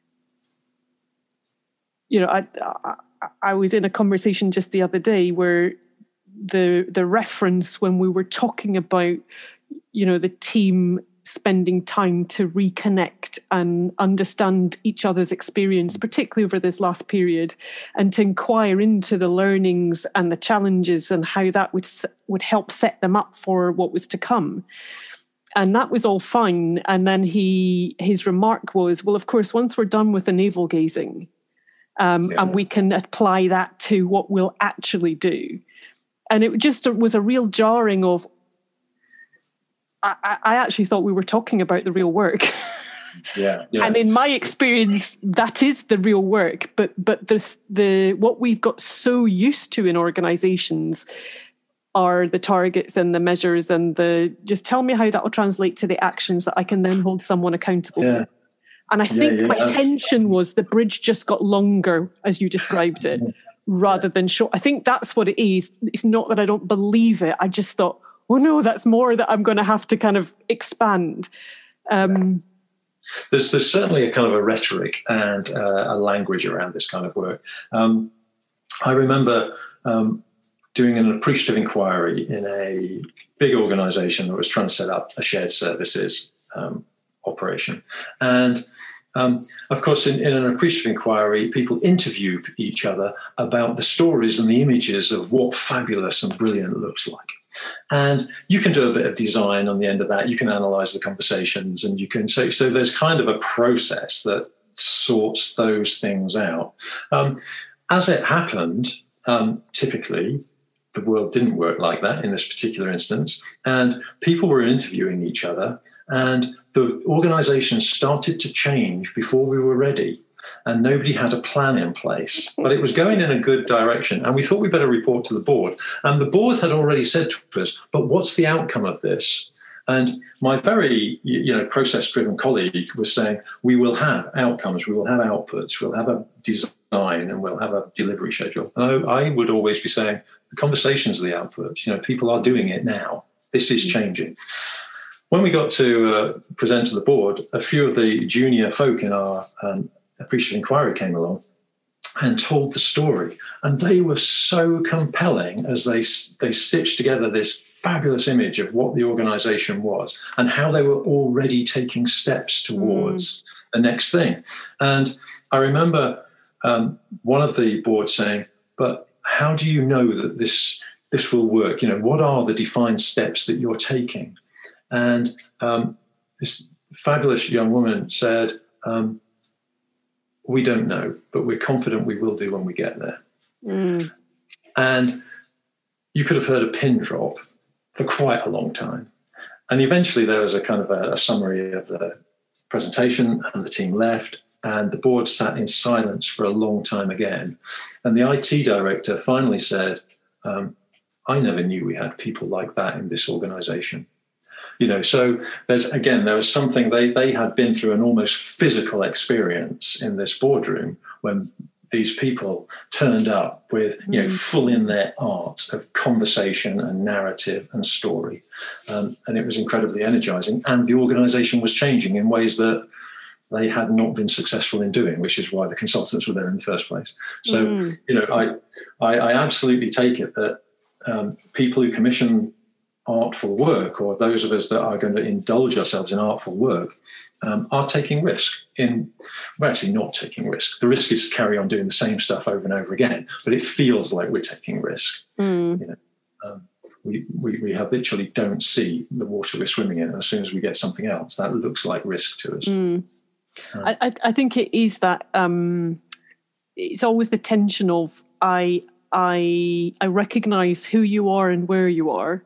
know, I was in a conversation just the other day where the reference when we were talking about, you know, the team spending time to reconnect and understand each other's experience, particularly over this last period, and to inquire into the learnings and the challenges and how that would help set them up for what was to come. And that was all fine. And then his remark was, well, of course, once we're done with the navel gazing, and we can apply that to what we'll actually do. And it just was a real jarring of, I actually thought we were talking about the real work. Yeah. And in my experience, that is the real work. But the what we've got so used to in organizations are the targets and the measures and just tell me how that will translate to the actions that I can then hold someone accountable for. And I think my tension was the bridge just got longer, as you described it, rather than short. I think that's what it is. It's not that I don't believe it. I just thought, oh no, that's more that I'm going to have to kind of expand. There's certainly a kind of a rhetoric and a language around this kind of work. I remember doing an appreciative inquiry in a big organization that was trying to set up a shared services operation. And of course, in an appreciative inquiry, people interview each other about the stories and the images of what fabulous and brilliant looks like. And you can do a bit of design on the end of that. You can analyze the conversations, and you can say, so there's kind of a process that sorts those things out. As it happened, typically, the world didn't work like that in this particular instance. And people were interviewing each other, and the organization started to change before we were ready. And nobody had a plan in place, but it was going in a good direction. And we thought we'd better report to the board. And the board had already said to us, but what's the outcome of this? And my very, process-driven colleague was saying, we will have outcomes, we will have outputs, we'll have a design, and we'll have a delivery schedule. And I would always be saying, the conversations are the outputs. People are doing it now. This is changing. When we got to present to the board, a few of the junior folk in our appreciative inquiry came along and told the story. And they were so compelling as they stitched together this fabulous image of what the organization was and how they were already taking steps towards the next thing. And I remember one of the board saying, but how do you know that this will work? What are the defined steps that you're taking? And this fabulous young woman said, we don't know, but we're confident we will do when we get there. And you could have heard a pin drop for quite a long time. And eventually there was a kind of a summary of the presentation, and the team left, and the board sat in silence for a long time again. And the IT director finally said, I never knew we had people like that in this organization. So there was something they had been through an almost physical experience in this boardroom when these people turned up with, full in their art of conversation and narrative and story. And it was incredibly energizing. And the organization was changing in ways that they had not been successful in doing, which is why the consultants were there in the first place. So, I absolutely take it that people who commission artful work, or those of us that are going to indulge ourselves in artful work, are taking risk. We're actually not taking risk. The risk is to carry on doing the same stuff over and over again, but it feels like we're taking risk. We habitually don't see the water we're swimming in. As soon as we get something else, that looks like risk to us. I think it is that it's always the tension of I recognize who you are and where you are,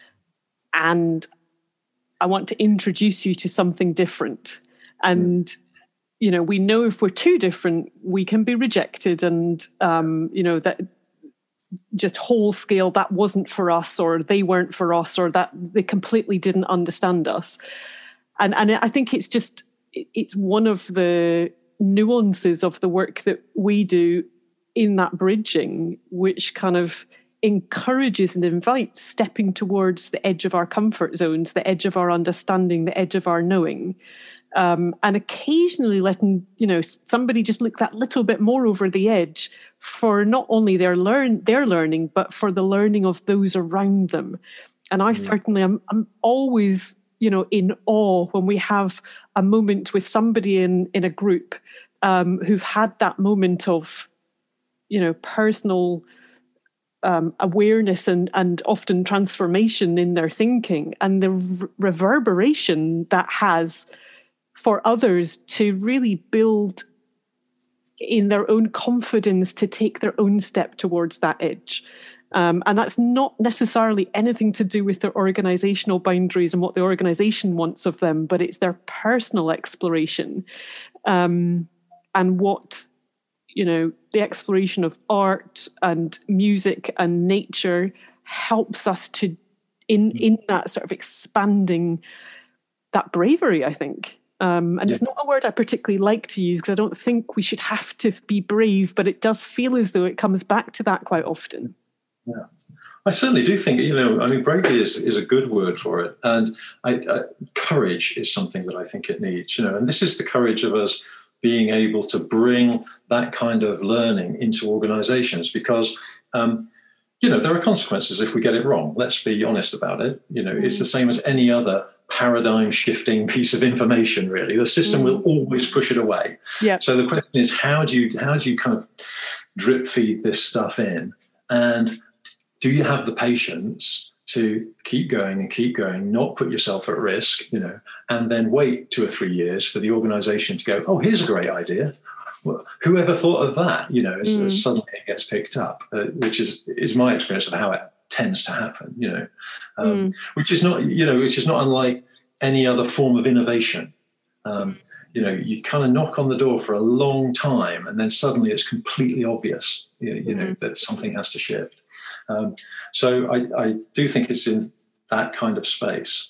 and I want to introduce you to something different. And we know if we're too different, we can be rejected, and that just whole scale, that wasn't for us, or they weren't for us, or that they completely didn't understand us. And I think it's one of the nuances of the work that we do in that bridging, which kind of encourages and invites stepping towards the edge of our comfort zones, the edge of our understanding, the edge of our knowing, and occasionally letting somebody just look that little bit more over the edge for not only their learning, but for the learning of those around them. And I certainly I'm always in awe when we have a moment with somebody in a group who've had that moment of personal awareness and often transformation in their thinking, and the reverberation that has for others to really build in their own confidence to take their own step towards that edge. And that's not necessarily anything to do with their organizational boundaries and what the organization wants of them, but it's their personal exploration. And what, the exploration of art and music and nature helps us to, in that sort of expanding that bravery, I think. And it's not a word I particularly like to use because I don't think we should have to be brave, but it does feel as though it comes back to that quite often. Yeah, I certainly do think, bravery is a good word for it. And courage is something that I think it needs, and this is the courage of us being able to bring that kind of learning into organizations because, there are consequences if we get it wrong. Let's be honest about it. It's the same as any other paradigm shifting piece of information, really. The system will always push it away. Yeah. So the question is, how do you kind of drip feed this stuff in? And do you have the patience to keep going, not put yourself at risk, and then wait 2 or 3 years for the organization to go, oh, here's a great idea. Well, whoever thought of that, as suddenly it gets picked up, which is my experience of how it tends to happen, which is not unlike any other form of innovation. You kind of knock on the door for a long time and then suddenly it's completely obvious, that something has to shift. So I do think it's in that kind of space.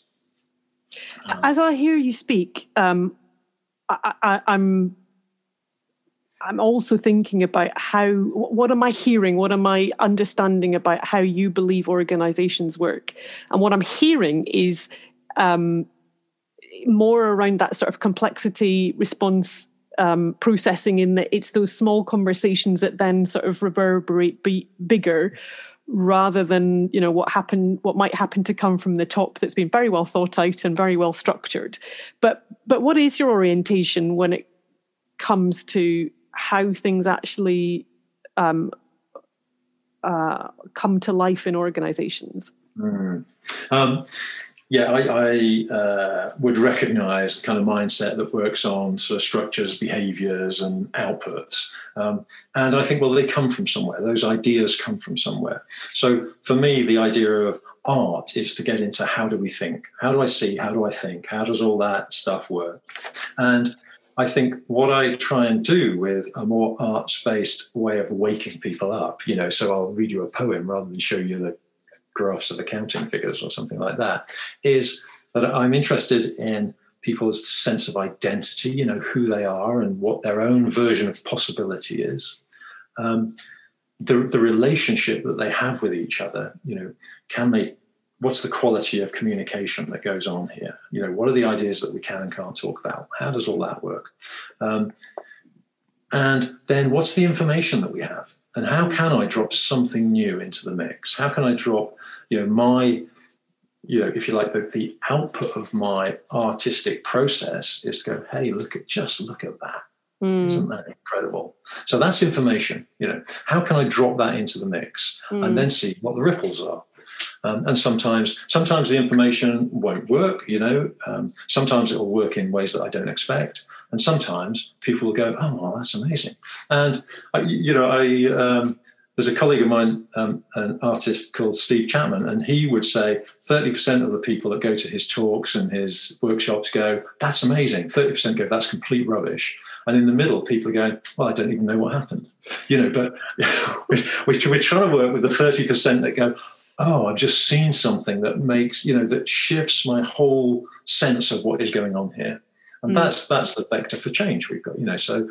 As I hear you speak, I'm also thinking about what am I hearing? What am I understanding about how you believe organizations work? And what I'm hearing is more around that sort of complexity response processing, in that it's those small conversations that then sort of reverberate bigger, rather than what might happen to come from the top that's been very well thought out and very well structured. But what is your orientation when it comes to how things actually come to life in organizations? I would recognize the kind of mindset that works on sort of structures, behaviors, and outputs. And I think, well, they come from somewhere. Those ideas come from somewhere. So for me, the idea of art is to get into how do we think? How do I see? How do I think? How does all that stuff work? And I think what I try and do with a more arts-based way of waking people up, so I'll read you a poem rather than show you the graphs of accounting figures or something like that, is that I'm interested in people's sense of identity, who they are and what their own version of possibility is. The relationship that they have with each other, can they what's the quality of communication that goes on here? What are the ideas that we can and can't talk about? How does all that work? And then what's the information that we have? And how can I drop something new into the mix? How can I drop, my, if you like, the output of my artistic process is to go, hey, look at that. Isn't that incredible? So that's information. How can I drop that into the mix and then see what the ripples are? And sometimes the information won't work. Sometimes it will work in ways that I don't expect, and sometimes people will go, "Oh, well, that's amazing." And there's a colleague of mine, an artist called Steve Chapman, and he would say 30% of the people that go to his talks and his workshops go, "That's amazing." 30% go, "That's complete rubbish." And in the middle, people are going, "Well, I don't even know what happened." But we're trying to work with the 30% that go, "Oh, I've just seen something that makes, that shifts my whole sense of what is going on here." And that's the vector for change we've got, so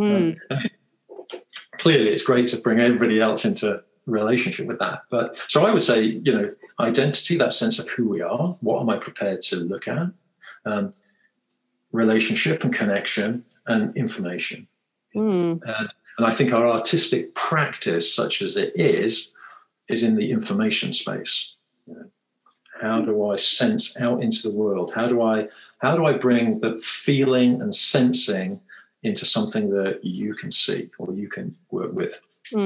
clearly it's great to bring everybody else into relationship with that. But so I would say, identity, that sense of who we are, what am I prepared to look at, relationship and connection and information. And I think our artistic practice, such as it is in the information space. How do I sense out into the world? How do I bring the feeling and sensing into something that you can see or you can work with?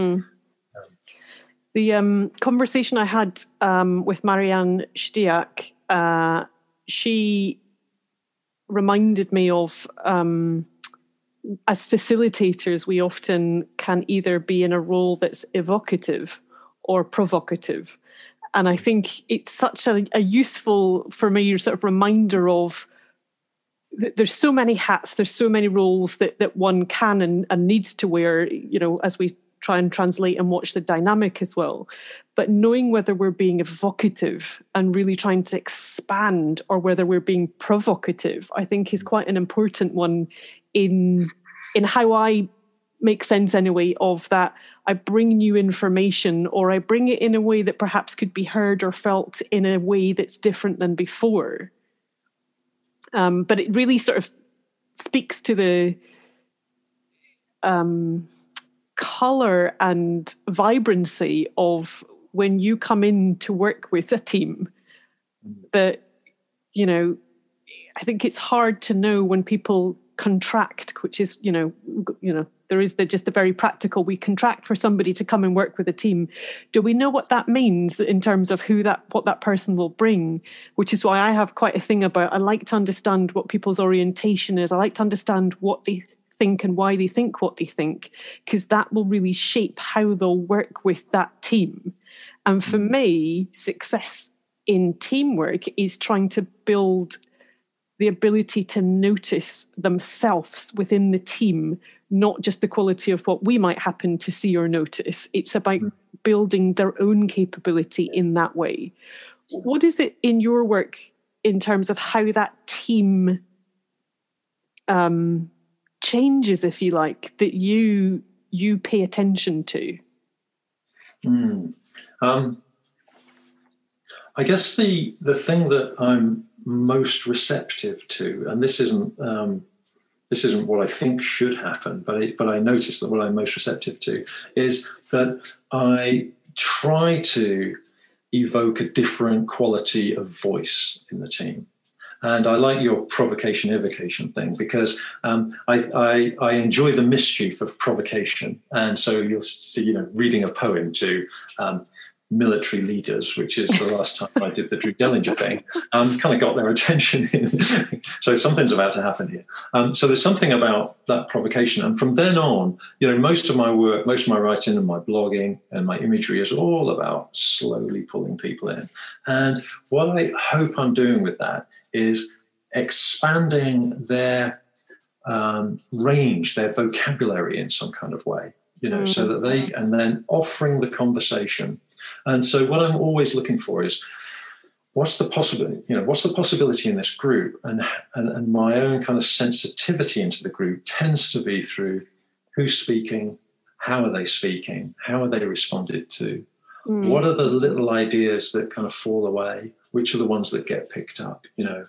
The conversation I had with Marianne Stiak, she reminded me of, as facilitators, we often can either be in a role that's evocative or provocative. And I think it's such a useful, for me, sort of reminder of there's so many hats, there's so many roles that one can and needs to wear, as we try and translate and watch the dynamic as well. But knowing whether we're being evocative and really trying to expand or whether we're being provocative, I think is quite an important one in how I make sense anyway of that. I bring new information, or I bring it in a way that perhaps could be heard or felt in a way that's different than before. But it really sort of speaks to the colour and vibrancy of when you come in to work with a team. That, I think it's hard to know when people contract, which is, there is just the very practical, we contract for somebody to come and work with a team. Do we know what that means in terms of what that person will bring? Which is why I have quite a thing about, I like to understand what people's orientation is. I like to understand what they think and why they think what they think, because that will really shape how they'll work with that team. And for me, success in teamwork is trying to build the ability to notice themselves within the team, not just the quality of what we might happen to see or notice. It's about building their own capability in that way. What is it in your work in terms of how that team changes, if you like, that you pay attention to? I guess the thing that I'm most receptive to, and this isn't what I think should happen, but I notice that what I'm most receptive to is that I try to evoke a different quality of voice in the team. And I like your provocation evocation thing, because I enjoy the mischief of provocation. And so you'll see, reading a poem to military leaders, which is the last time I did the Drew Dellinger thing, kind of got their attention in. So something's about to happen here. So there's something about that provocation. And from then on, most of my work, most of my writing and my blogging and my imagery is all about slowly pulling people in. And what I hope I'm doing with that is expanding their range, their vocabulary in some kind of way, so that they, and then offering the conversation. And so what I'm always looking for is what's the possibility, what's the possibility in this group? And my own kind of sensitivity into the group tends to be through who's speaking, how are they speaking, how are they responded to, What are the little ideas that kind of fall away? Which are the ones that get picked up?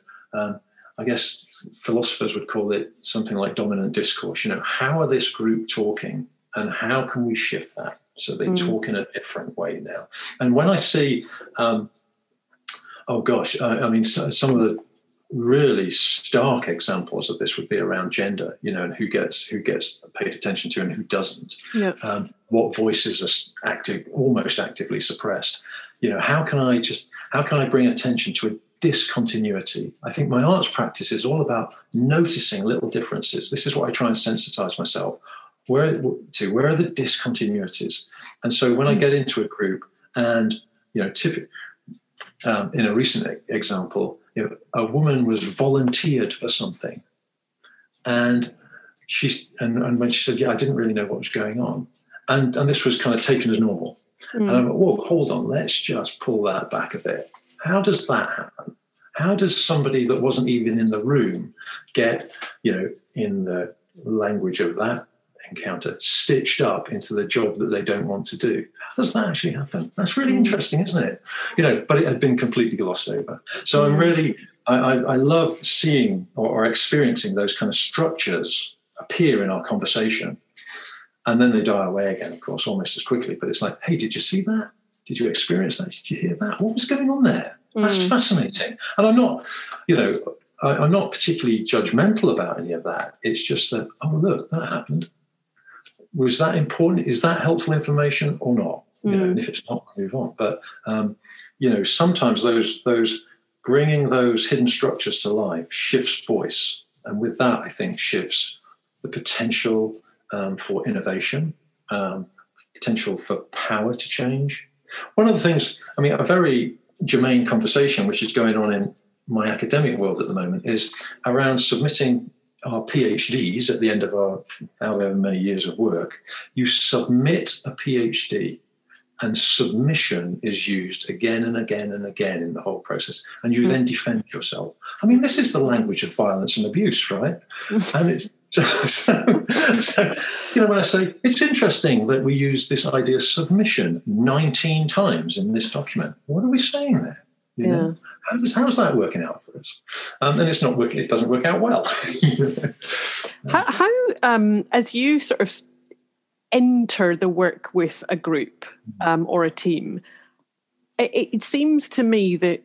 I guess philosophers would call it something like dominant discourse. How are this group talking, and how can we shift that so they talk in a different way now? And when I see, some of the really stark examples of this would be around gender, and who gets paid attention to and who doesn't. Yeah. What voices are almost actively suppressed. How can I bring attention to a discontinuity? I think my arts practice is all about noticing little differences. This is what I try and sensitize myself. Where are the discontinuities? And so when I get into a group, and typically, in a recent example, a woman was volunteered for something, and when she said, "Yeah, I didn't really know what was going on," and this was kind of taken as normal. And I went, "Whoa, hold on, let's just pull that back a bit. How does that happen? How does somebody that wasn't even in the room get, in the language of that encounter, stitched up into the job that they don't want to do? How does that actually happen?" That's really interesting, isn't it? But it had been completely glossed over. So I love seeing or experiencing those kind of structures appear in our conversation. And then they die away again, of course, almost as quickly. But it's like, hey, did you see that? Did you experience that? Did you hear that? What was going on there? That's fascinating. And I'm not, I'm not particularly judgmental about any of that. It's just that, oh, look, that happened. Was that important? Is that helpful information or not? And if it's not, move on. But, sometimes those bringing those hidden structures to life shifts voice. And with that, I think, shifts the potential for innovation, potential for power to change. One of the things, a very germane conversation which is going on in my academic world at the moment is around submitting our PhDs at the end of our however many years of work. You submit a PhD, and submission is used again and again and again in the whole process. And you then defend yourself. This is the language of violence and abuse, right? And it's when I say it's interesting that we use this idea of submission 19 times in this document, what are we saying there? How's that working out for us? And it's not working. It doesn't work out well. How as you sort of enter the work with a group or a team, it seems to me that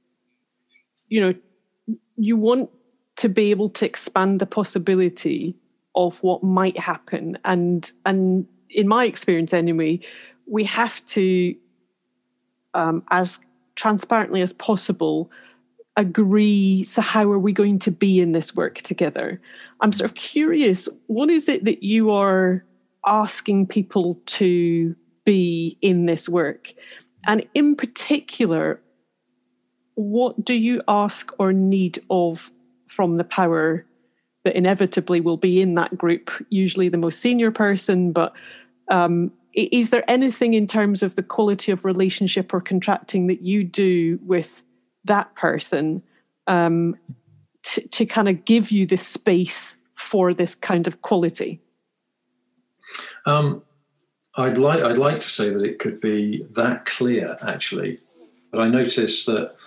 you want to be able to expand the possibility of what might happen. And in my experience anyway, we have to, as transparently as possible, agree, so how are we going to be in this work together? I'm sort of curious, what is it that you are asking people to be in this work? And in particular, what do you ask or need from the power that inevitably will be in that group, usually the most senior person, but is there anything in terms of the quality of relationship or contracting that you do with that person to kind of give you the space for this kind of quality? I'd like to say that it could be that clear, actually, but I notice that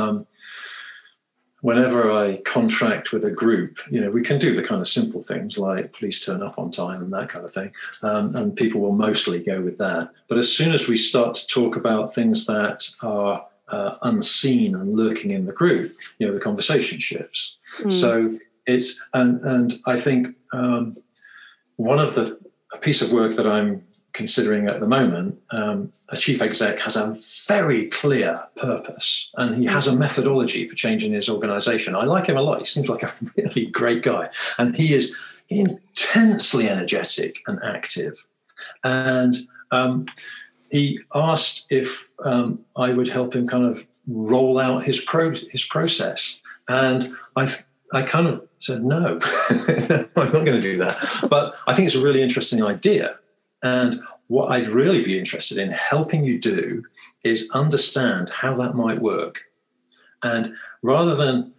whenever I contract with a group, we can do the kind of simple things like please turn up on time and that kind of thing. And people will mostly go with that. But as soon as we start to talk about things that are unseen and lurking in the group, the conversation shifts. So it's, and I think a piece of work that I'm considering at the moment, a chief exec has a very clear purpose and he has a methodology for changing his organization. I like him a lot. He seems like a really great guy. And he is intensely energetic and active. And he asked if I would help him kind of roll out his process. And I kind of said, no, I'm not going to do that. But I think it's a really interesting idea. And what I'd really be interested in helping you do is understand how that might work. And rather than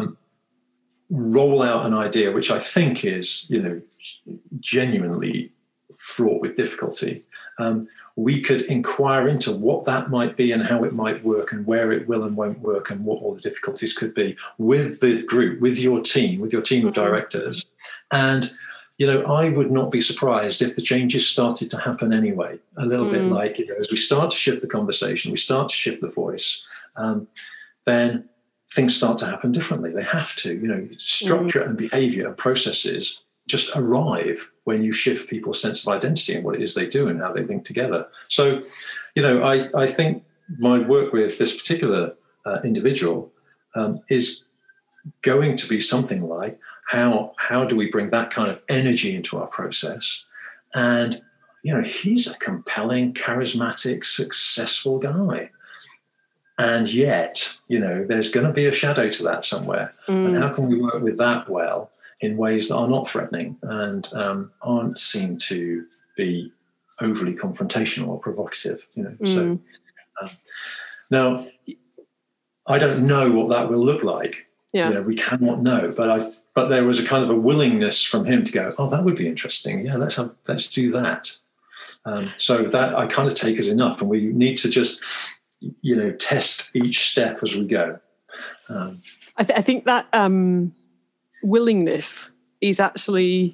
roll out an idea, which I think is, genuinely fraught with difficulty, we could inquire into what that might be and how it might work and where it will and won't work and what all the difficulties could be with the group, with your team of directors. And, I would not be surprised if the changes started to happen anyway, a little bit like, as we start to shift the conversation, we start to shift the voice, then things start to happen differently. They have to, structure and behavior and processes just arrive when you shift people's sense of identity and what it is they do and how they link together. So, I think my work with this particular individual is going to be something like, how do we bring that kind of energy into our process? And, he's a compelling, charismatic, successful guy. And yet, there's going to be a shadow to that somewhere. And how can we work with that well in ways that are not threatening and aren't seen to be overly confrontational or provocative? So now, I don't know what that will look like. Yeah. We cannot know, but there was a kind of a willingness from him to go, oh, that would be interesting. Yeah, let's do that. So that I kind of take as enough, and we need to just, test each step as we go. I think that willingness is actually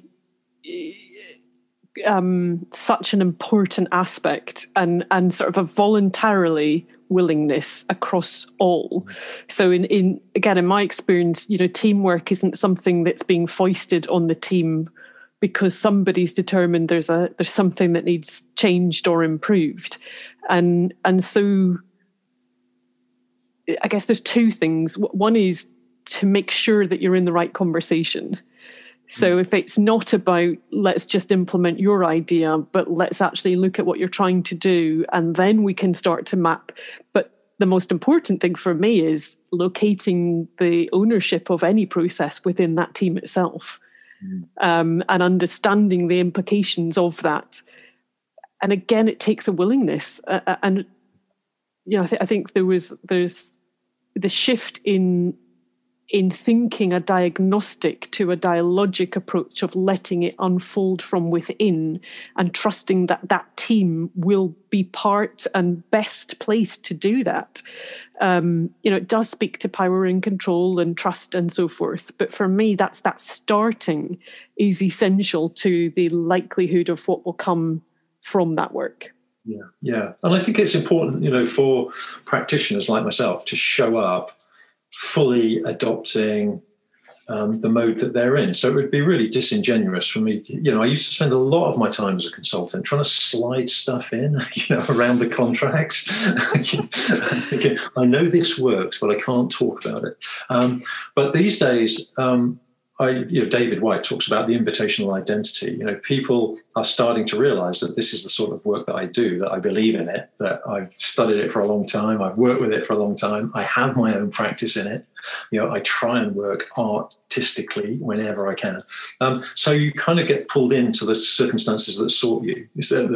such an important aspect, and sort of a voluntarily willingness across all. So in my experience, teamwork isn't something that's being foisted on the team because somebody's determined there's something that needs changed or improved. And so I guess there's two things. One is to make sure that you're in the right conversation. So if it's not about let's just implement your idea, but let's actually look at what you're trying to do, and then we can start to map. But the most important thing for me is locating the ownership of any process within that team itself, and understanding the implications of that. And again, it takes a willingness. I think there's the shift in thinking a diagnostic to a dialogic approach of letting it unfold from within and trusting that team will be part and best placed to do that. It does speak to power and control and trust and so forth. But for me, that starting is essential to the likelihood of what will come from that work. Yeah. And I think it's important, for practitioners like myself to show up fully adopting the mode that they're in. So it would be really disingenuous for me. I used to spend a lot of my time as a consultant trying to slide stuff in, around the contracts. I'm thinking, I know this works, but I can't talk about it. But these days, David White talks about the invitational identity. People are starting to realize that this is the sort of work that I do, that I believe in it, that I've studied it for a long time, I've worked with it for a long time, I have my own practice in it. I try and work artistically whenever I can. So you kind of get pulled into the circumstances that suit you.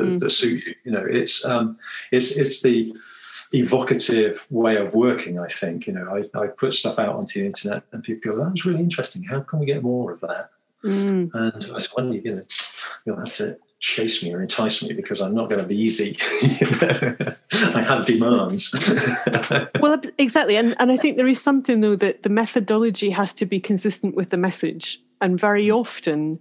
It's the evocative way of working, I think. I put stuff out onto the internet and people go, that was really interesting. How can we get more of that? And I said, well, you'll have to chase me or entice me because I'm not going to be easy. I have demands. Well, exactly. And I think there is something, though, that the methodology has to be consistent with the message. And very often,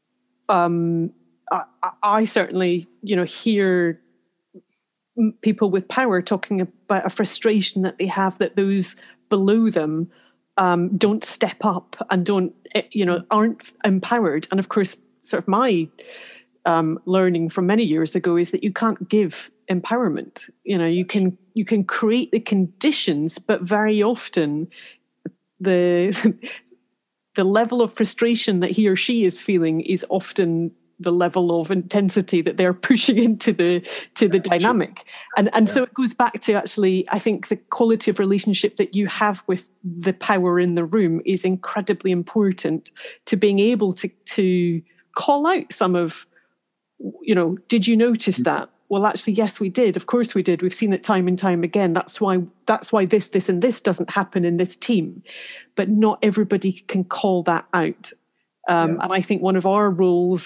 I certainly, hear people with power talking about a frustration that they have that those below them don't step up and aren't empowered. And of course, sort of my learning from many years ago is that you can't give empowerment. You can create the conditions, but very often the level of frustration that he or she is feeling is often the level of intensity that they're pushing into the dynamic. And so it goes back to actually, I think the quality of relationship that you have with the power in the room is incredibly important to being able to call out some of, did you notice that? Well, actually, yes, we did. Of course we did. We've seen it time and time again. That's why this, and this doesn't happen in this team. But not everybody can call that out. And I think one of our roles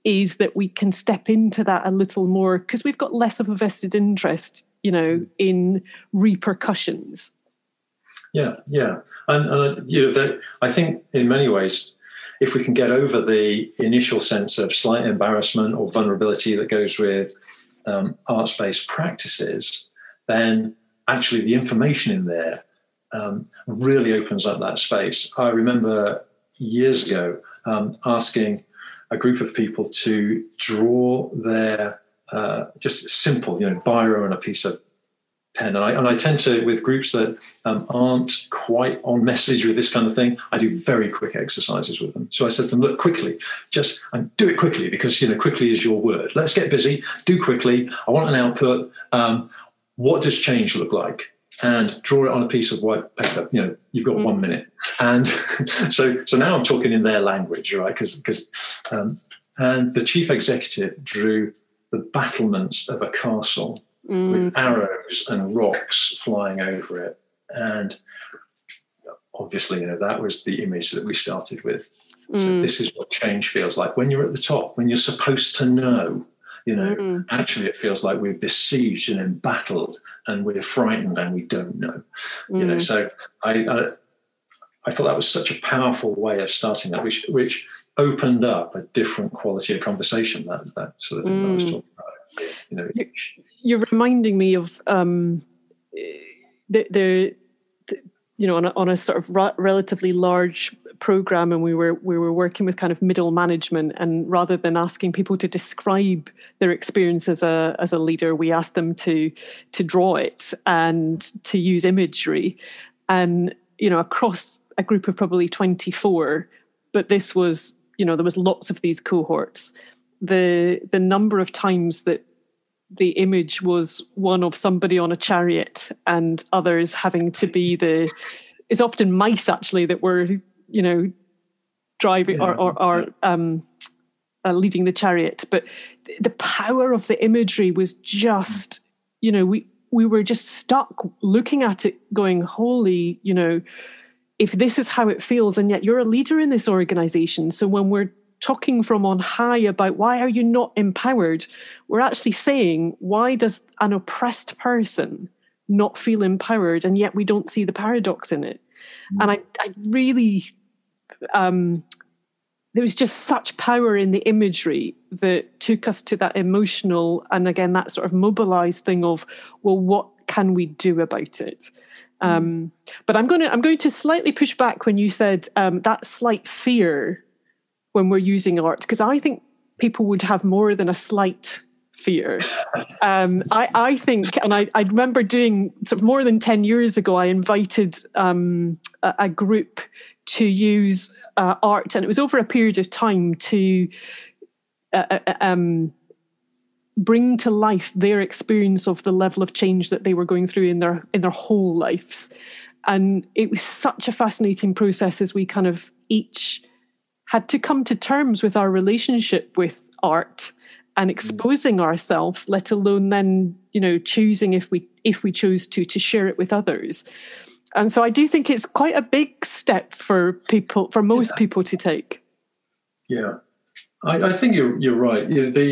is that we can step into that a little more because we've got less of a vested interest, in repercussions. Yeah. And I think in many ways, if we can get over the initial sense of slight embarrassment or vulnerability that goes with arts-based practices, then actually the information in there really opens up that space. I remember years ago asking a group of people to draw their just simple, biro and a piece of pen. And I tend to, with groups that aren't quite on message with this kind of thing, I do very quick exercises with them. So I said to them, look, quickly, and do it quickly because, quickly is your word. Let's get busy, do quickly. I want an output. What does change look like? And draw it on a piece of white paper. You've got 1 minute. And so now I'm talking in their language, right? And the chief executive drew the battlements of a castle with arrows and rocks flying over it. And obviously, that was the image that we started with. So this is what change feels like when you're at the top, when you're supposed to know. Actually it feels like we're besieged and embattled and we're frightened and we don't know. So I thought that was such a powerful way of starting that, which opened up a different quality of conversation, that sort of thing that I was talking about. You're reminding me of on a sort of relatively large program, and we were working with kind of middle management, and rather than asking people to describe their experience as a leader, we asked them to draw it and to use imagery, and across a group of probably 24, but this was there was lots of these cohorts. The number of times that the image was one of somebody on a chariot and others having to be it's often mice actually that were, driving or leading the chariot. But the power of the imagery was just, we were just stuck looking at it going, holy, if this is how it feels, and yet you're a leader in this organization. So when we're talking from on high about why are you not empowered, we're actually saying, why does an oppressed person not feel empowered? And yet we don't see the paradox in it. And I really, there was just such power in the imagery that took us to that emotional, and again, that sort of mobilized thing of, well, what can we do about it? But I'm going to slightly push back when you said that slight fear when we're using art, because I think people would have more than a slight fear. I think, and I remember doing sort of more than 10 years ago, I invited a group to use art, and it was over a period of time to bring to life their experience of the level of change that they were going through in their whole lives. And it was such a fascinating process as we kind of each had to come to terms with our relationship with art and exposing ourselves, let alone then, choosing if we chose to share it with others. And so I do think it's quite a big step for most people to take. Yeah, I think you're right.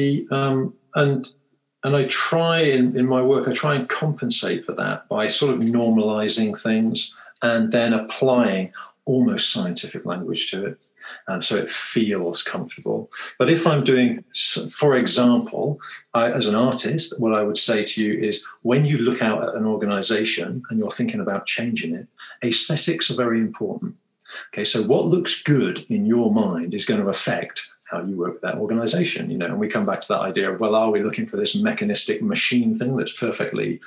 And I try in my work, I try and compensate for that by sort of normalizing things and then applying almost scientific language to it. So it feels comfortable. But if I'm doing, for example, as an artist, what I would say to you is when you look out at an organization and you're thinking about changing it, aesthetics are very important. Okay, so what looks good in your mind is going to affect how you work with that organization, and we come back to that idea of, well, are we looking for this mechanistic machine thing that's perfectly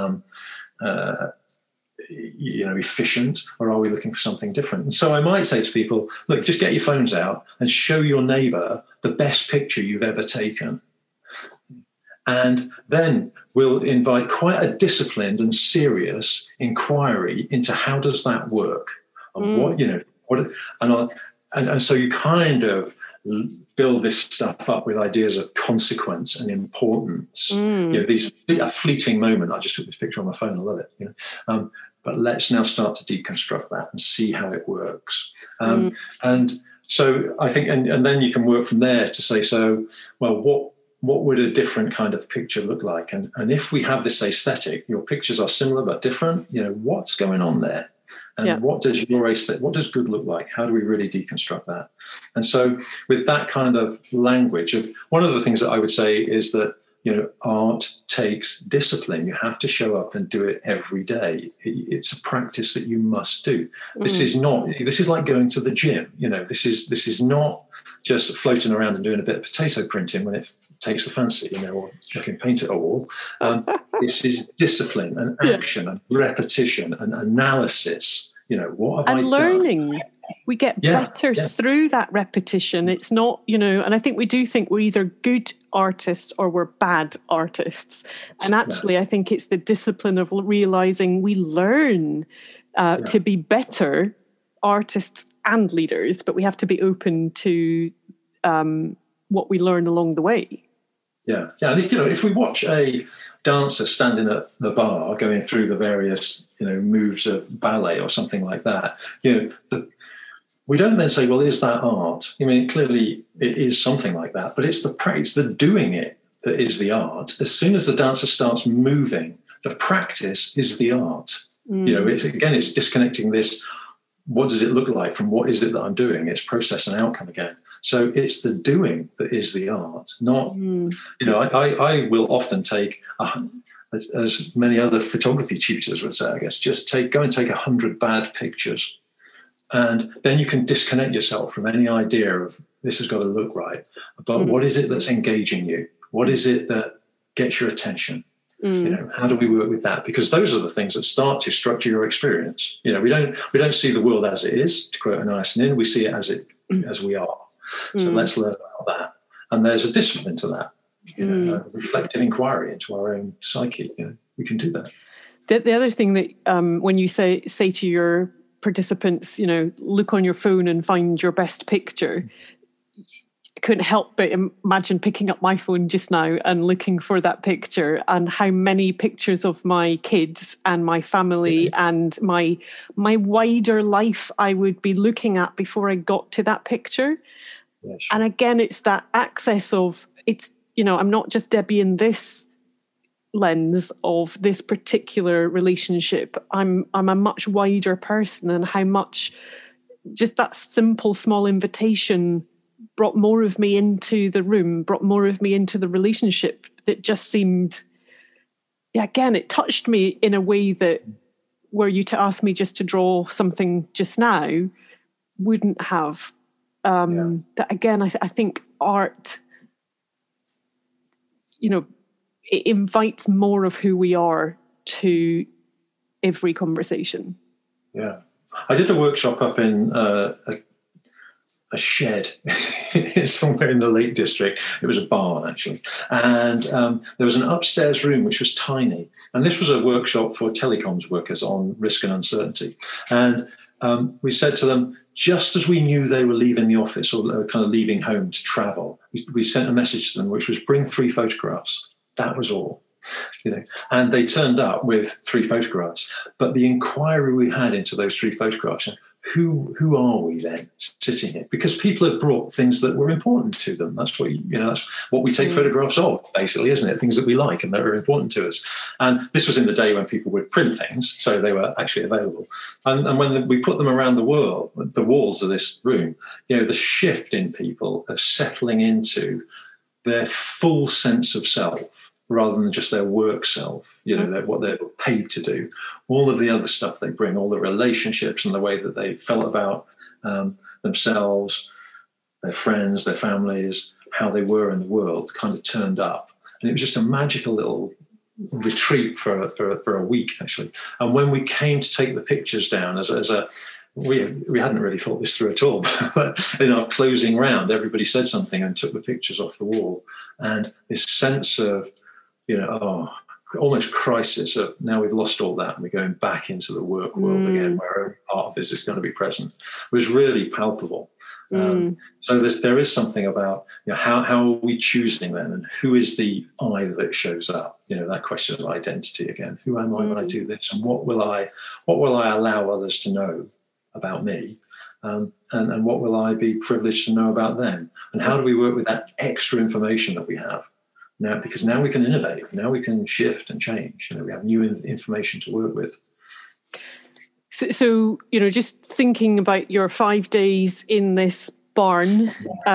efficient, or are we looking for something different? And so I might say to people, look, just get your phones out and show your neighbor the best picture you've ever taken. And then we'll invite quite a disciplined and serious inquiry into how does that work? And and so you kind of build this stuff up with ideas of consequence and importance. These a fleeting moment. I just took this picture on my phone. I love it. But let's now start to deconstruct that and see how it works. And So I think, and then you can work from there to say, so, well, what would a different kind of picture look like? And if we have this aesthetic, your pictures are similar but different, what's going on there? And what does what does good look like? How do we really deconstruct that? And so with that kind of language, one of the things that I would say is that, art takes discipline. You have to show up and do it every day. It's a practice that you must do. This is like going to the gym. This is not just floating around and doing a bit of potato printing when it takes the fancy, or chucking paint at a wall. This is discipline and action and repetition and analysis. What have I done? And learning. We get better through that repetition. It's not, and I think we do think we're either good artists or we're bad artists. And actually, I think it's the discipline of realizing we learn to be better artists and leaders, but we have to be open to what we learn along the way. Yeah. And if we watch a dancer standing at the bar going through the various, moves of ballet or something like that, we don't then say, well, is that art? Clearly it is something like that, but it's the practice, the doing it that is the art. As soon as the dancer starts moving, the practice is the art. It's disconnecting this. What does it look like from what is it that I'm doing? It's process and outcome again. So it's the doing that is the art, not, I will often take, as many other photography tutors would say, I guess, just go and take 100 bad pictures. And then you can disconnect yourself from any idea of this has got to look right. But what is it that's engaging you? What is it that gets your attention? How do we work with that? Because those are the things that start to structure your experience. We don't see the world as it is, to quote Anais Nin, we see it as we are. So let's learn about that. And there's a discipline to that, a reflective inquiry into our own psyche. We can do that. The other thing that when you say to your participants, look on your phone and find your best picture, I couldn't help but imagine picking up my phone just now and looking for that picture, and how many pictures of my kids and my family and my wider life I would be looking at before I got to that picture. Yeah, sure. And again, it's that access of I'm not just Debbie in this lens of this particular relationship. I'm a much wider person, and how much just that simple small invitation brought more of me into the room, brought more of me into the relationship. That just seemed, again, it touched me in a way that were you to ask me just to draw something just now, wouldn't have. That again, I think art, it invites more of who we are to every conversation. Yeah. I did a workshop up in a shed somewhere in the Lake District. It was a barn, actually. And there was an upstairs room which was tiny. And this was a workshop for telecoms workers on risk and uncertainty. And we said to them, just as we knew they were leaving the office or kind of leaving home to travel, we sent a message to them, which was bring 3 photographs. That was all. And they turned up with 3 photographs. But the inquiry we had into those 3 photographs, who are we then sitting here? Because people have brought things that were important to them. That's what that's what we take photographs of, basically, isn't it? Things that we like and that are important to us. And this was in the day when people would print things, so they were actually available. And when we put them around the walls of this room, the shift in people of settling into their full sense of self, rather than just their work self, what they're paid to do. All of the other stuff they bring, all the relationships and the way that they felt about themselves, their friends, their families, how they were in the world, kind of turned up. And it was just a magical little retreat for a week, actually. And when we came to take the pictures down we hadn't really thought this through at all, but in our closing round, everybody said something and took the pictures off the wall. And this sense of, almost crisis of now we've lost all that and we're going back into the work world again, where every part of this is going to be present, was really palpable. So there is something about how are we choosing then, and who is the I that shows up? That question of identity again. Who am I when I do this, and what will I allow others to know about me? And what will I be privileged to know about them? And how do we work with that extra information that we have now? Because now we can innovate, now we can shift and change. We have new information to work with. So just thinking about your 5 days in this barn,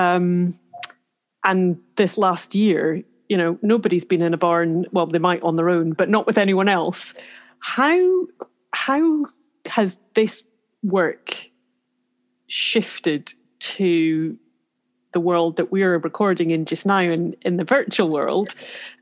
and this last year, nobody's been in a barn. Well, they might on their own, but not with anyone else. How has this work shifted to the world that we're recording in just now, in the virtual world?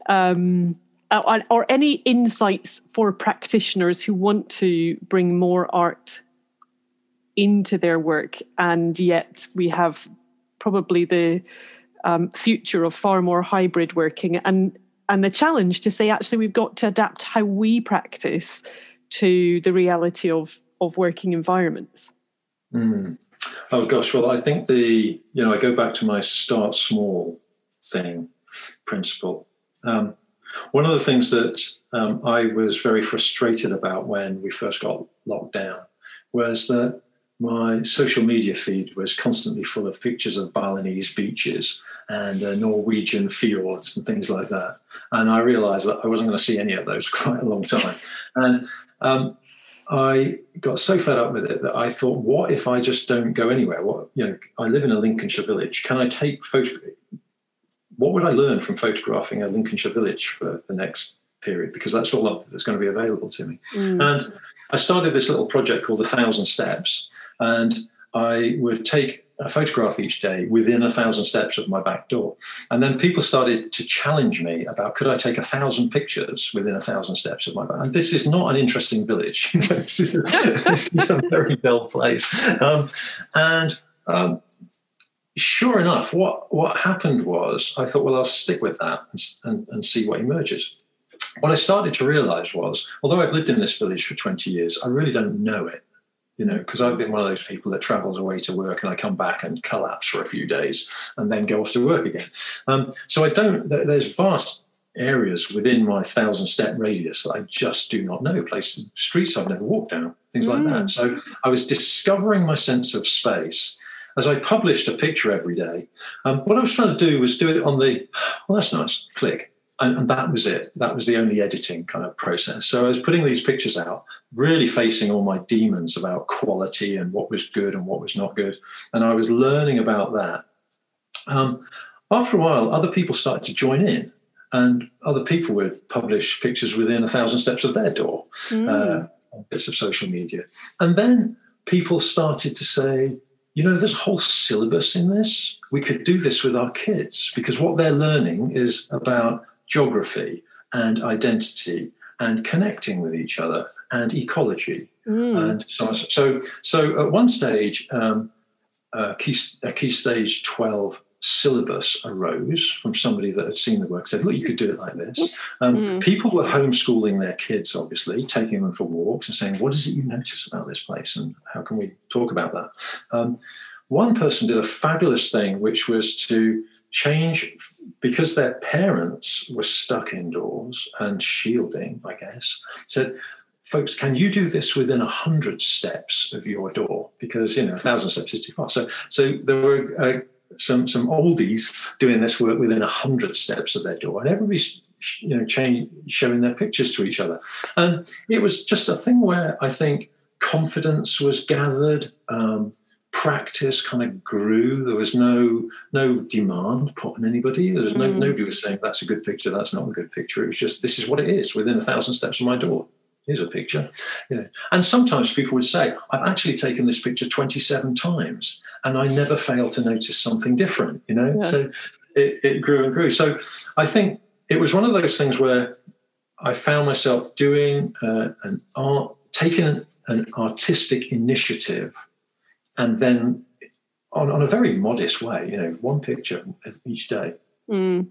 Or any insights for practitioners who want to bring more art into their work, and yet we have probably the future of far more hybrid working, and the challenge to say, actually, we've got to adapt how we practice to the reality of working environments. Oh gosh, well, I think I go back to my start small principle. One of the things that I was very frustrated about when we first got locked down was that my social media feed was constantly full of pictures of Balinese beaches and Norwegian fjords and things like that. And I realized that I wasn't going to see any of those for quite a long time. And I got so fed up with it that I thought, what if I just don't go anywhere? I live in a Lincolnshire village. Can I take photos? What would I learn from photographing a Lincolnshire village for the next period? Because that's all that's going to be available to me. And I started this little project called 1,000 Steps. And I would take a photograph each day within 1,000 steps of my back door. And then people started to challenge me about, could I take 1,000 pictures within 1,000 steps of my back? And this is not an interesting village. This is a very dull place. Sure enough, what happened was I thought, well, I'll stick with that and see what emerges. What I started to realize was, although I've lived in this village for 20 years, I really don't know it. Because I've been one of those people that travels away to work and I come back and collapse for a few days and then go off to work again. So there's vast areas within my 1,000-step radius that I just do not know, places, streets I've never walked down, things like that. So I was discovering my sense of space as I published a picture every day. What I was trying to do was do it on that's nice, click. And that was it. That was the only editing kind of process. So I was putting these pictures out, really facing all my demons about quality and what was good and what was not good. And I was learning about that. After a while, other people started to join in, and other people would publish pictures within 1,000 steps of their door on bits of social media. And then people started to say, there's a whole syllabus in this. We could do this with our kids, because what they're learning is about geography and identity and connecting with each other and ecology. And so at one stage, a key stage 12 syllabus arose from somebody that had seen the work, said, look, you could do it like this. People were homeschooling their kids, obviously, taking them for walks and saying, what is it you notice about this place and how can we talk about that? One person did a fabulous thing, which was to change, because their parents were stuck indoors and shielding, I guess, said, folks, can you do this within 100 steps of your door? Because, 1,000 steps is too far. So there were some oldies doing this work within 100 steps of their door, and everybody's, showing their pictures to each other. And it was just a thing where I think confidence was gathered, practice kind of grew. There was no demand put on anybody. There was nobody was saying that's a good picture, that's not a good picture. It was just, this is what it is within 1,000 steps of my door. Here's a picture. And sometimes people would say, I've actually taken this picture 27 times and I never fail to notice something different. So it grew and grew. So I think it was one of those things where I found myself doing taking an artistic initiative, and then on a very modest way, one picture each day. And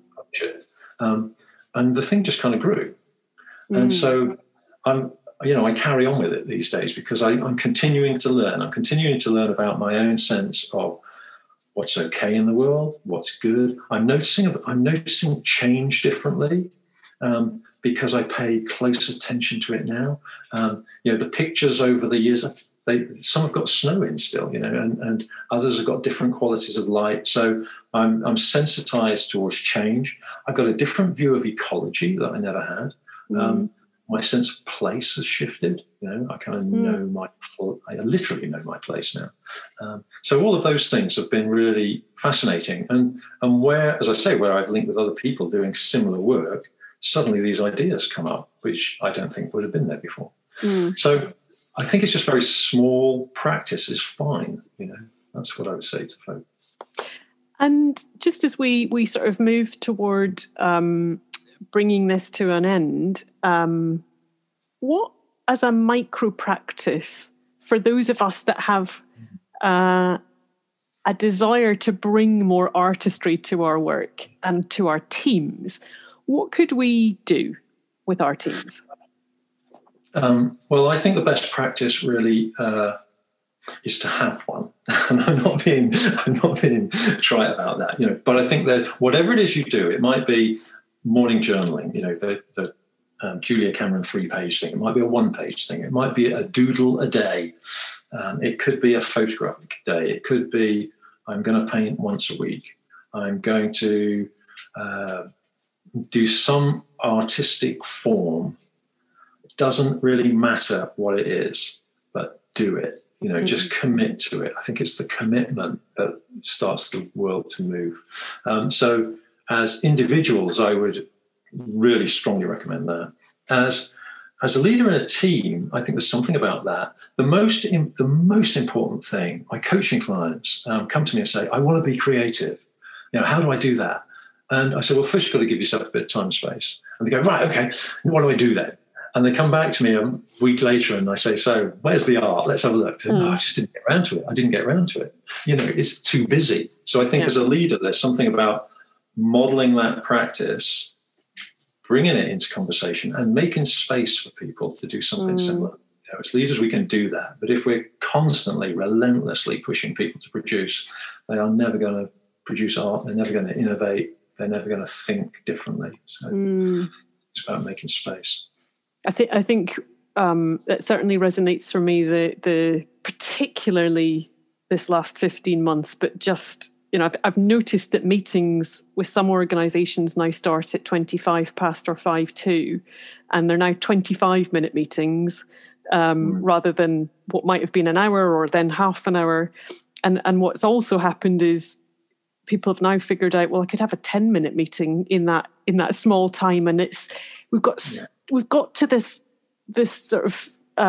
the thing just kind of grew. And so I carry on with it these days because I'm continuing to learn. I'm continuing to learn about my own sense of what's okay in the world, what's good. I'm noticing change differently because I pay close attention to it now. The pictures over the years, some have got snow in still, and others have got different qualities of light. So I'm sensitized towards change. I've got a different view of ecology that I never had. My sense of place has shifted. I kind of I literally know my place now. So all of those things have been really fascinating. And where, as I say, where I've linked with other people doing similar work, suddenly these ideas come up, which I don't think would have been there before. So I think it's just very small practice is fine. That's what I would say to folks. And just as we sort of move toward bringing this to an end, what, as a micro practice, for those of us that have a desire to bring more artistry to our work and to our teams, what could we do with our teams? Well, I think the best practice really is to have one. And I'm not being trite about that, but I think that whatever it is you do, it might be morning journaling, the Julia Cameron 3-page thing. It might be a 1-page thing. It might be a doodle a day. It could be a photographic day. It could be, I'm going to paint once a week. I'm going to do some artistic form. It doesn't really matter what it is, but do it. Just commit to it. I think it's the commitment that starts the world to move. So as individuals, I would really strongly recommend that. As a leader in a team, I think there's something about that. The most important thing, my coaching clients come to me and say, I want to be creative. How do I do that? And I say, well, first you've got to give yourself a bit of time and space. And they go, right, okay, what do I do then? And they come back to me a week later and I say, so where's the art? Let's have a look. I just didn't get around to it. I didn't get around to it. It's too busy. So I think as a leader, there's something about modeling that practice, bringing it into conversation and making space for people to do something similar. As leaders, we can do that. But if we're constantly, relentlessly pushing people to produce, they are never going to produce art. They're never going to innovate. They're never going to think differently. So it's about making space. I think it certainly resonates for me, the particularly this last 15 months, but just, I've noticed that meetings with some organisations now start at 25 past or 5 to, and they're now 25-minute meetings rather than what might have been an hour or then half an hour. And what's also happened is people have now figured out, well, I could have a 10-minute meeting in that small time, and we've got to this sort of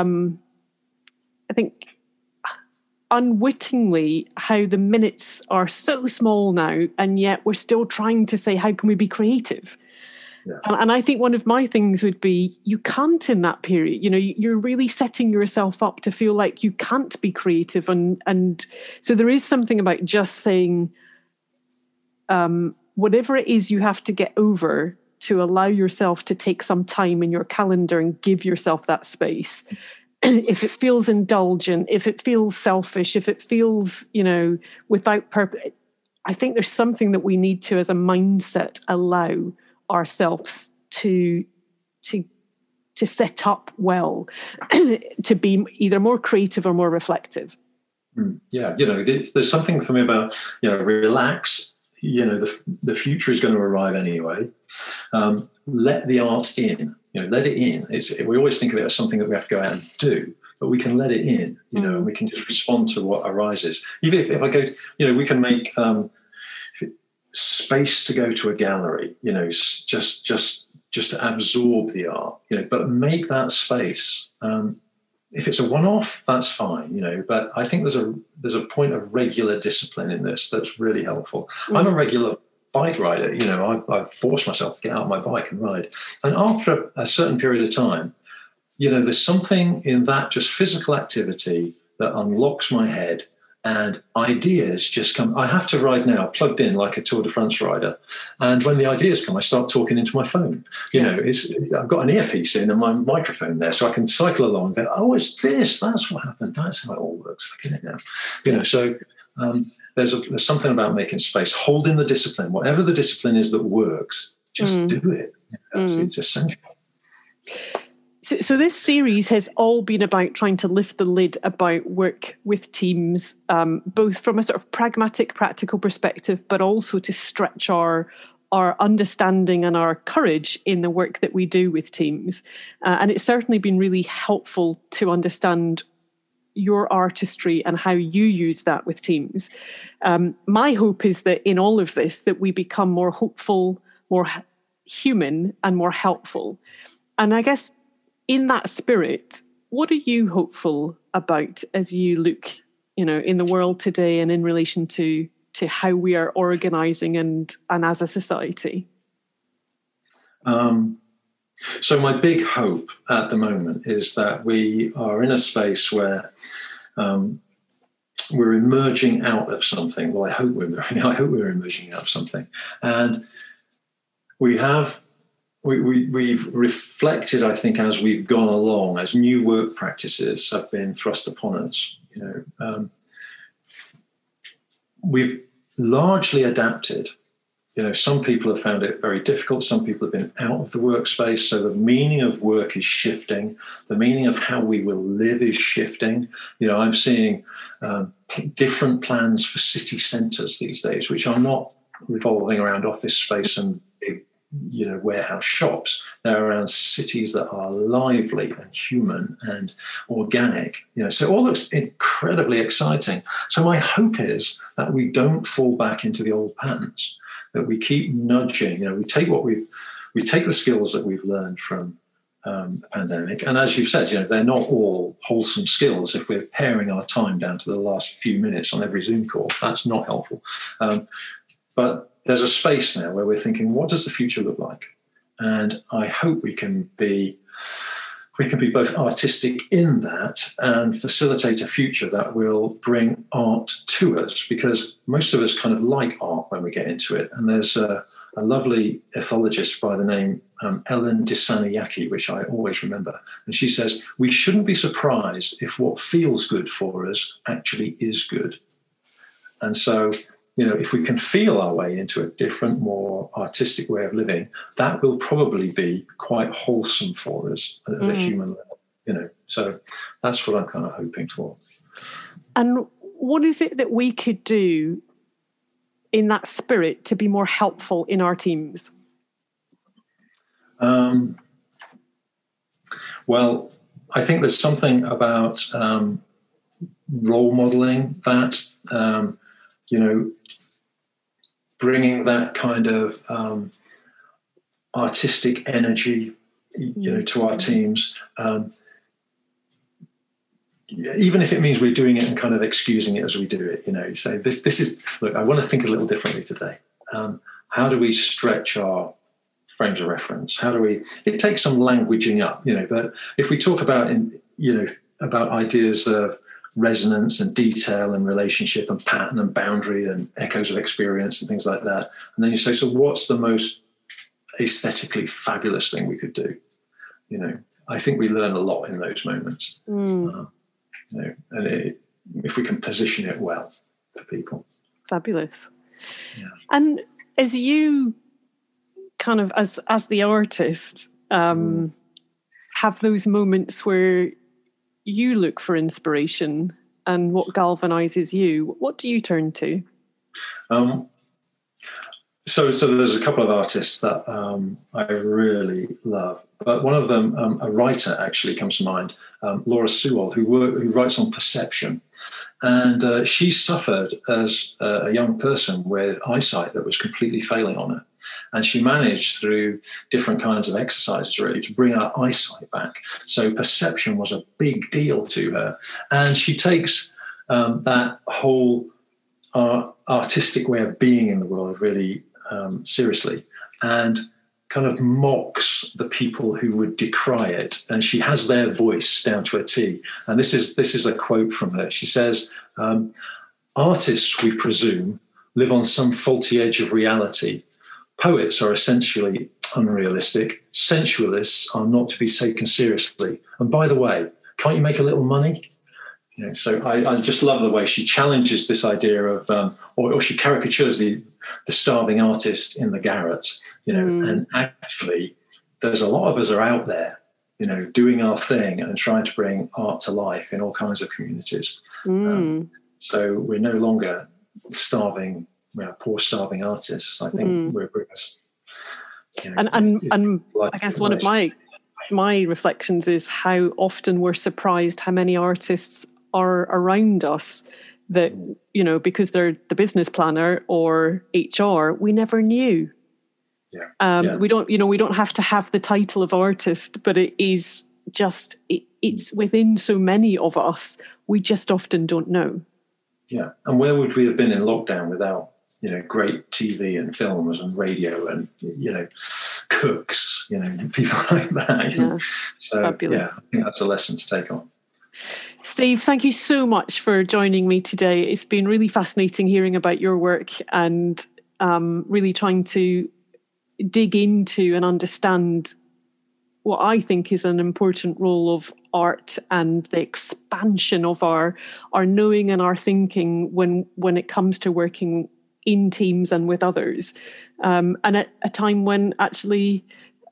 I think unwittingly how the minutes are so small now, and yet we're still trying to say, how can we be creative? Yeah. And I think one of my things would be, you can't in that period, you're really setting yourself up to feel like you can't be creative. And so there is something about just saying, whatever it is you have to get over to allow yourself to take some time in your calendar and give yourself that space. If it feels indulgent, if it feels selfish, if it feels, without purpose, I think there's something that we need to, as a mindset, allow ourselves to set up well, to be either more creative or more reflective. Yeah, there's something for me about, relax. The future is going to arrive anyway. Let the art in. Let it in. We always think of it as something that we have to go out and do, but we can let it in. And we can just respond to what arises. Even if I go, we can make space to go to a gallery. Just to absorb the art. But make that space. If it's a one-off, that's fine, but I think there's a point of regular discipline in this that's really helpful. I'm a regular bike rider, I've forced myself to get out my bike and ride. And after a certain period of time, there's something in that just physical activity that unlocks my head and ideas just come. I have to ride now plugged in like a Tour de France rider. And when the ideas come, I start talking into my phone. I've got an earpiece in and my microphone there, so I can cycle along and go, oh, it's this, that's what happened. That's how it all works. I get it now. So there's something about making space, holding the discipline, whatever the discipline is that works, just do it. It's essential. So this series has all been about trying to lift the lid about work with teams, both from a sort of pragmatic, practical perspective, but also to stretch our understanding and our courage in the work that we do with teams. And it's certainly been really helpful to understand your artistry and how you use that with teams. My hope is that in all of this, that we become more hopeful, more human, and more helpful. And I guess in that spirit, what are you hopeful about as you look, in the world today and in relation to how we are organising and as a society? So my big hope at the moment is that we are in a space where we're emerging out of something. Well, I hope we're emerging out of something, and we've reflected, I think, as we've gone along, as new work practices have been thrust upon us. We've largely adapted. Some people have found it very difficult. Some people have been out of the workspace. So the meaning of work is shifting. The meaning of how we will live is shifting. I'm seeing different plans for city centres these days, which are not revolving around office space and big, warehouse shops. They're around cities that are lively and human and organic. So it all looks incredibly exciting. So my hope is that we don't fall back into the old patterns, that we keep nudging. We take the skills that we've learned from the pandemic, and as you've said, they're not all wholesome skills. If we're paring our time down to the last few minutes on every Zoom call, that's not helpful. But there's a space now where we're thinking, what does the future look like? And I hope we can be both artistic in that and facilitate a future that will bring art to us, because most of us kind of like art when we get into it. And there's a lovely ethologist by the name Ellen Dissanayake, which I always remember. And she says, we shouldn't be surprised if what feels good for us actually is good. And so, if we can feel our way into a different, more artistic way of living, that will probably be quite wholesome for us at a human level, So that's what I'm kind of hoping for. And what is it that we could do in that spirit to be more helpful in our teams? Well, I think there's something about role modeling that, bringing that kind of artistic energy, to our teams, even if it means we're doing it and kind of excusing it as we do it. You say, this is, look, I want to think a little differently today. How do we stretch our frames of reference? It takes some languaging up, but if we talk about, about ideas of resonance and detail and relationship and pattern and boundary and echoes of experience and things like that. And then you say, so what's the most aesthetically fabulous thing we could do? I think we learn a lot in those moments. And if we can position it well for people. Fabulous. Yeah. And as you kind of, as the artist, have those moments where you look for inspiration and what galvanizes you, what do you turn to? So there's a couple of artists that I really love, but one of them, a writer actually comes to mind, Laura Sewell, who writes on perception. And she suffered as a young person with eyesight that was completely failing on her. And she managed through different kinds of exercises really to bring her eyesight back. So perception was a big deal to her. And she takes that whole artistic way of being in the world really seriously, and kind of mocks the people who would decry it. And she has their voice down to a T. And this is a quote from her. She says, artists, we presume, live on some faulty edge of reality. Poets are essentially unrealistic. Sensualists are not to be taken seriously. And by the way, can't you make a little money? So I just love the way she challenges this idea of, or she caricatures the starving artist in the garret, and actually there's a lot of us are out there, doing our thing and trying to bring art to life in all kinds of communities. So we're no longer starving, poor starving artists. I think we're and I guess one of my reflections is how often we're surprised how many artists are around us that, because they're the business planner or HR, we never knew. We don't have to have the title of artist, but it is just, it's within so many of us, we just often don't know. Yeah. And where would we have been in lockdown without, great TV and films and radio and, cooks, people like that. Yeah. So, fabulous. Yeah, I think that's a lesson to take on. Steve, thank you so much for joining me today. It's been really fascinating hearing about your work and really trying to dig into and understand what I think is an important role of art and the expansion of our knowing and our thinking when it comes to working in teams and with others. And at a time when actually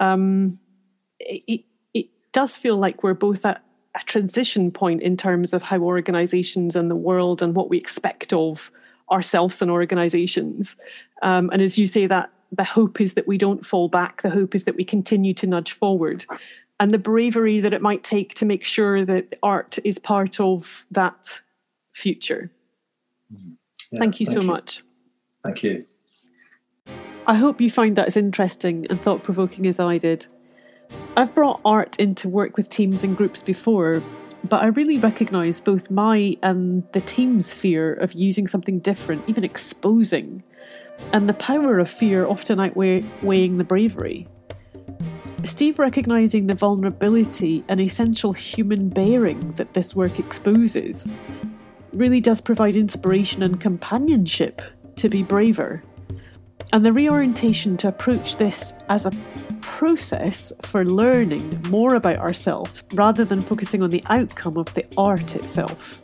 it does feel like we're both at a transition point in terms of how organizations and the world and what we expect of ourselves and organizations. And as you say, that the hope is that we don't fall back. The hope is that we continue to nudge forward. And the bravery that it might take to make sure that art is part of that future. Yeah, thank you so much. Thank you. I hope you find that as interesting and thought-provoking as I did. I've brought art into work with teams and groups before, but I really recognise both my and the team's fear of using something different, even exposing, and the power of fear often outweighing the bravery. Steve recognising the vulnerability and essential human bearing that this work exposes really does provide inspiration and companionship to be braver. And the reorientation to approach this as a process for learning more about ourselves rather than focusing on the outcome of the art itself.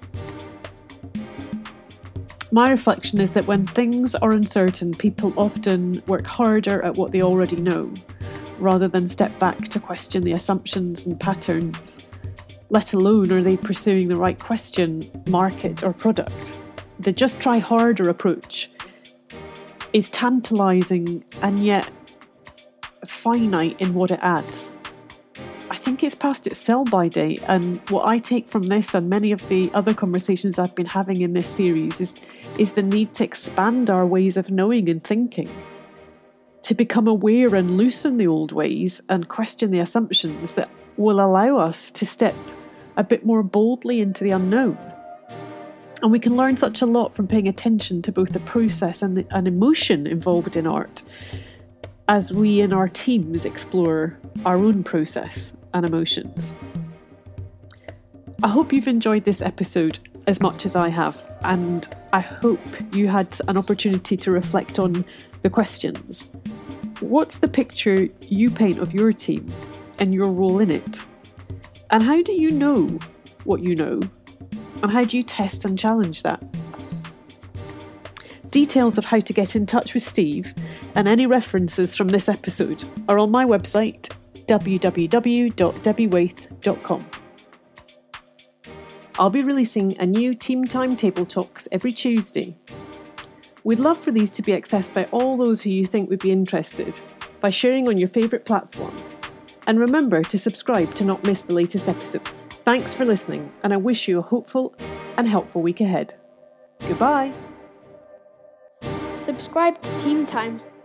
My reflection is that when things are uncertain, people often work harder at what they already know, rather than step back to question the assumptions and patterns, let alone are they pursuing the right question, market or product. The just try harder approach is tantalising and yet finite in what it adds. I think it's past its sell-by date, and what I take from this and many of the other conversations I've been having in this series is the need to expand our ways of knowing and thinking, to become aware and loosen the old ways and question the assumptions that will allow us to step a bit more boldly into the unknown. And we can learn such a lot from paying attention to both the process and emotion involved in art as we in our teams explore our own process and emotions. I hope you've enjoyed this episode as much as I have, and I hope you had an opportunity to reflect on the questions. What's the picture you paint of your team and your role in it? And how do you know what you know? And how do you test and challenge that? Details of how to get in touch with Steve and any references from this episode are on my website, www.debbiewaith.com. I'll be releasing a new Team Time Table Talks every Tuesday. We'd love for these to be accessed by all those who you think would be interested by sharing on your favourite platform. And remember to subscribe to not miss the latest episode. Thanks for listening, and I wish you a hopeful and helpful week ahead. Goodbye. Subscribe to Team Time.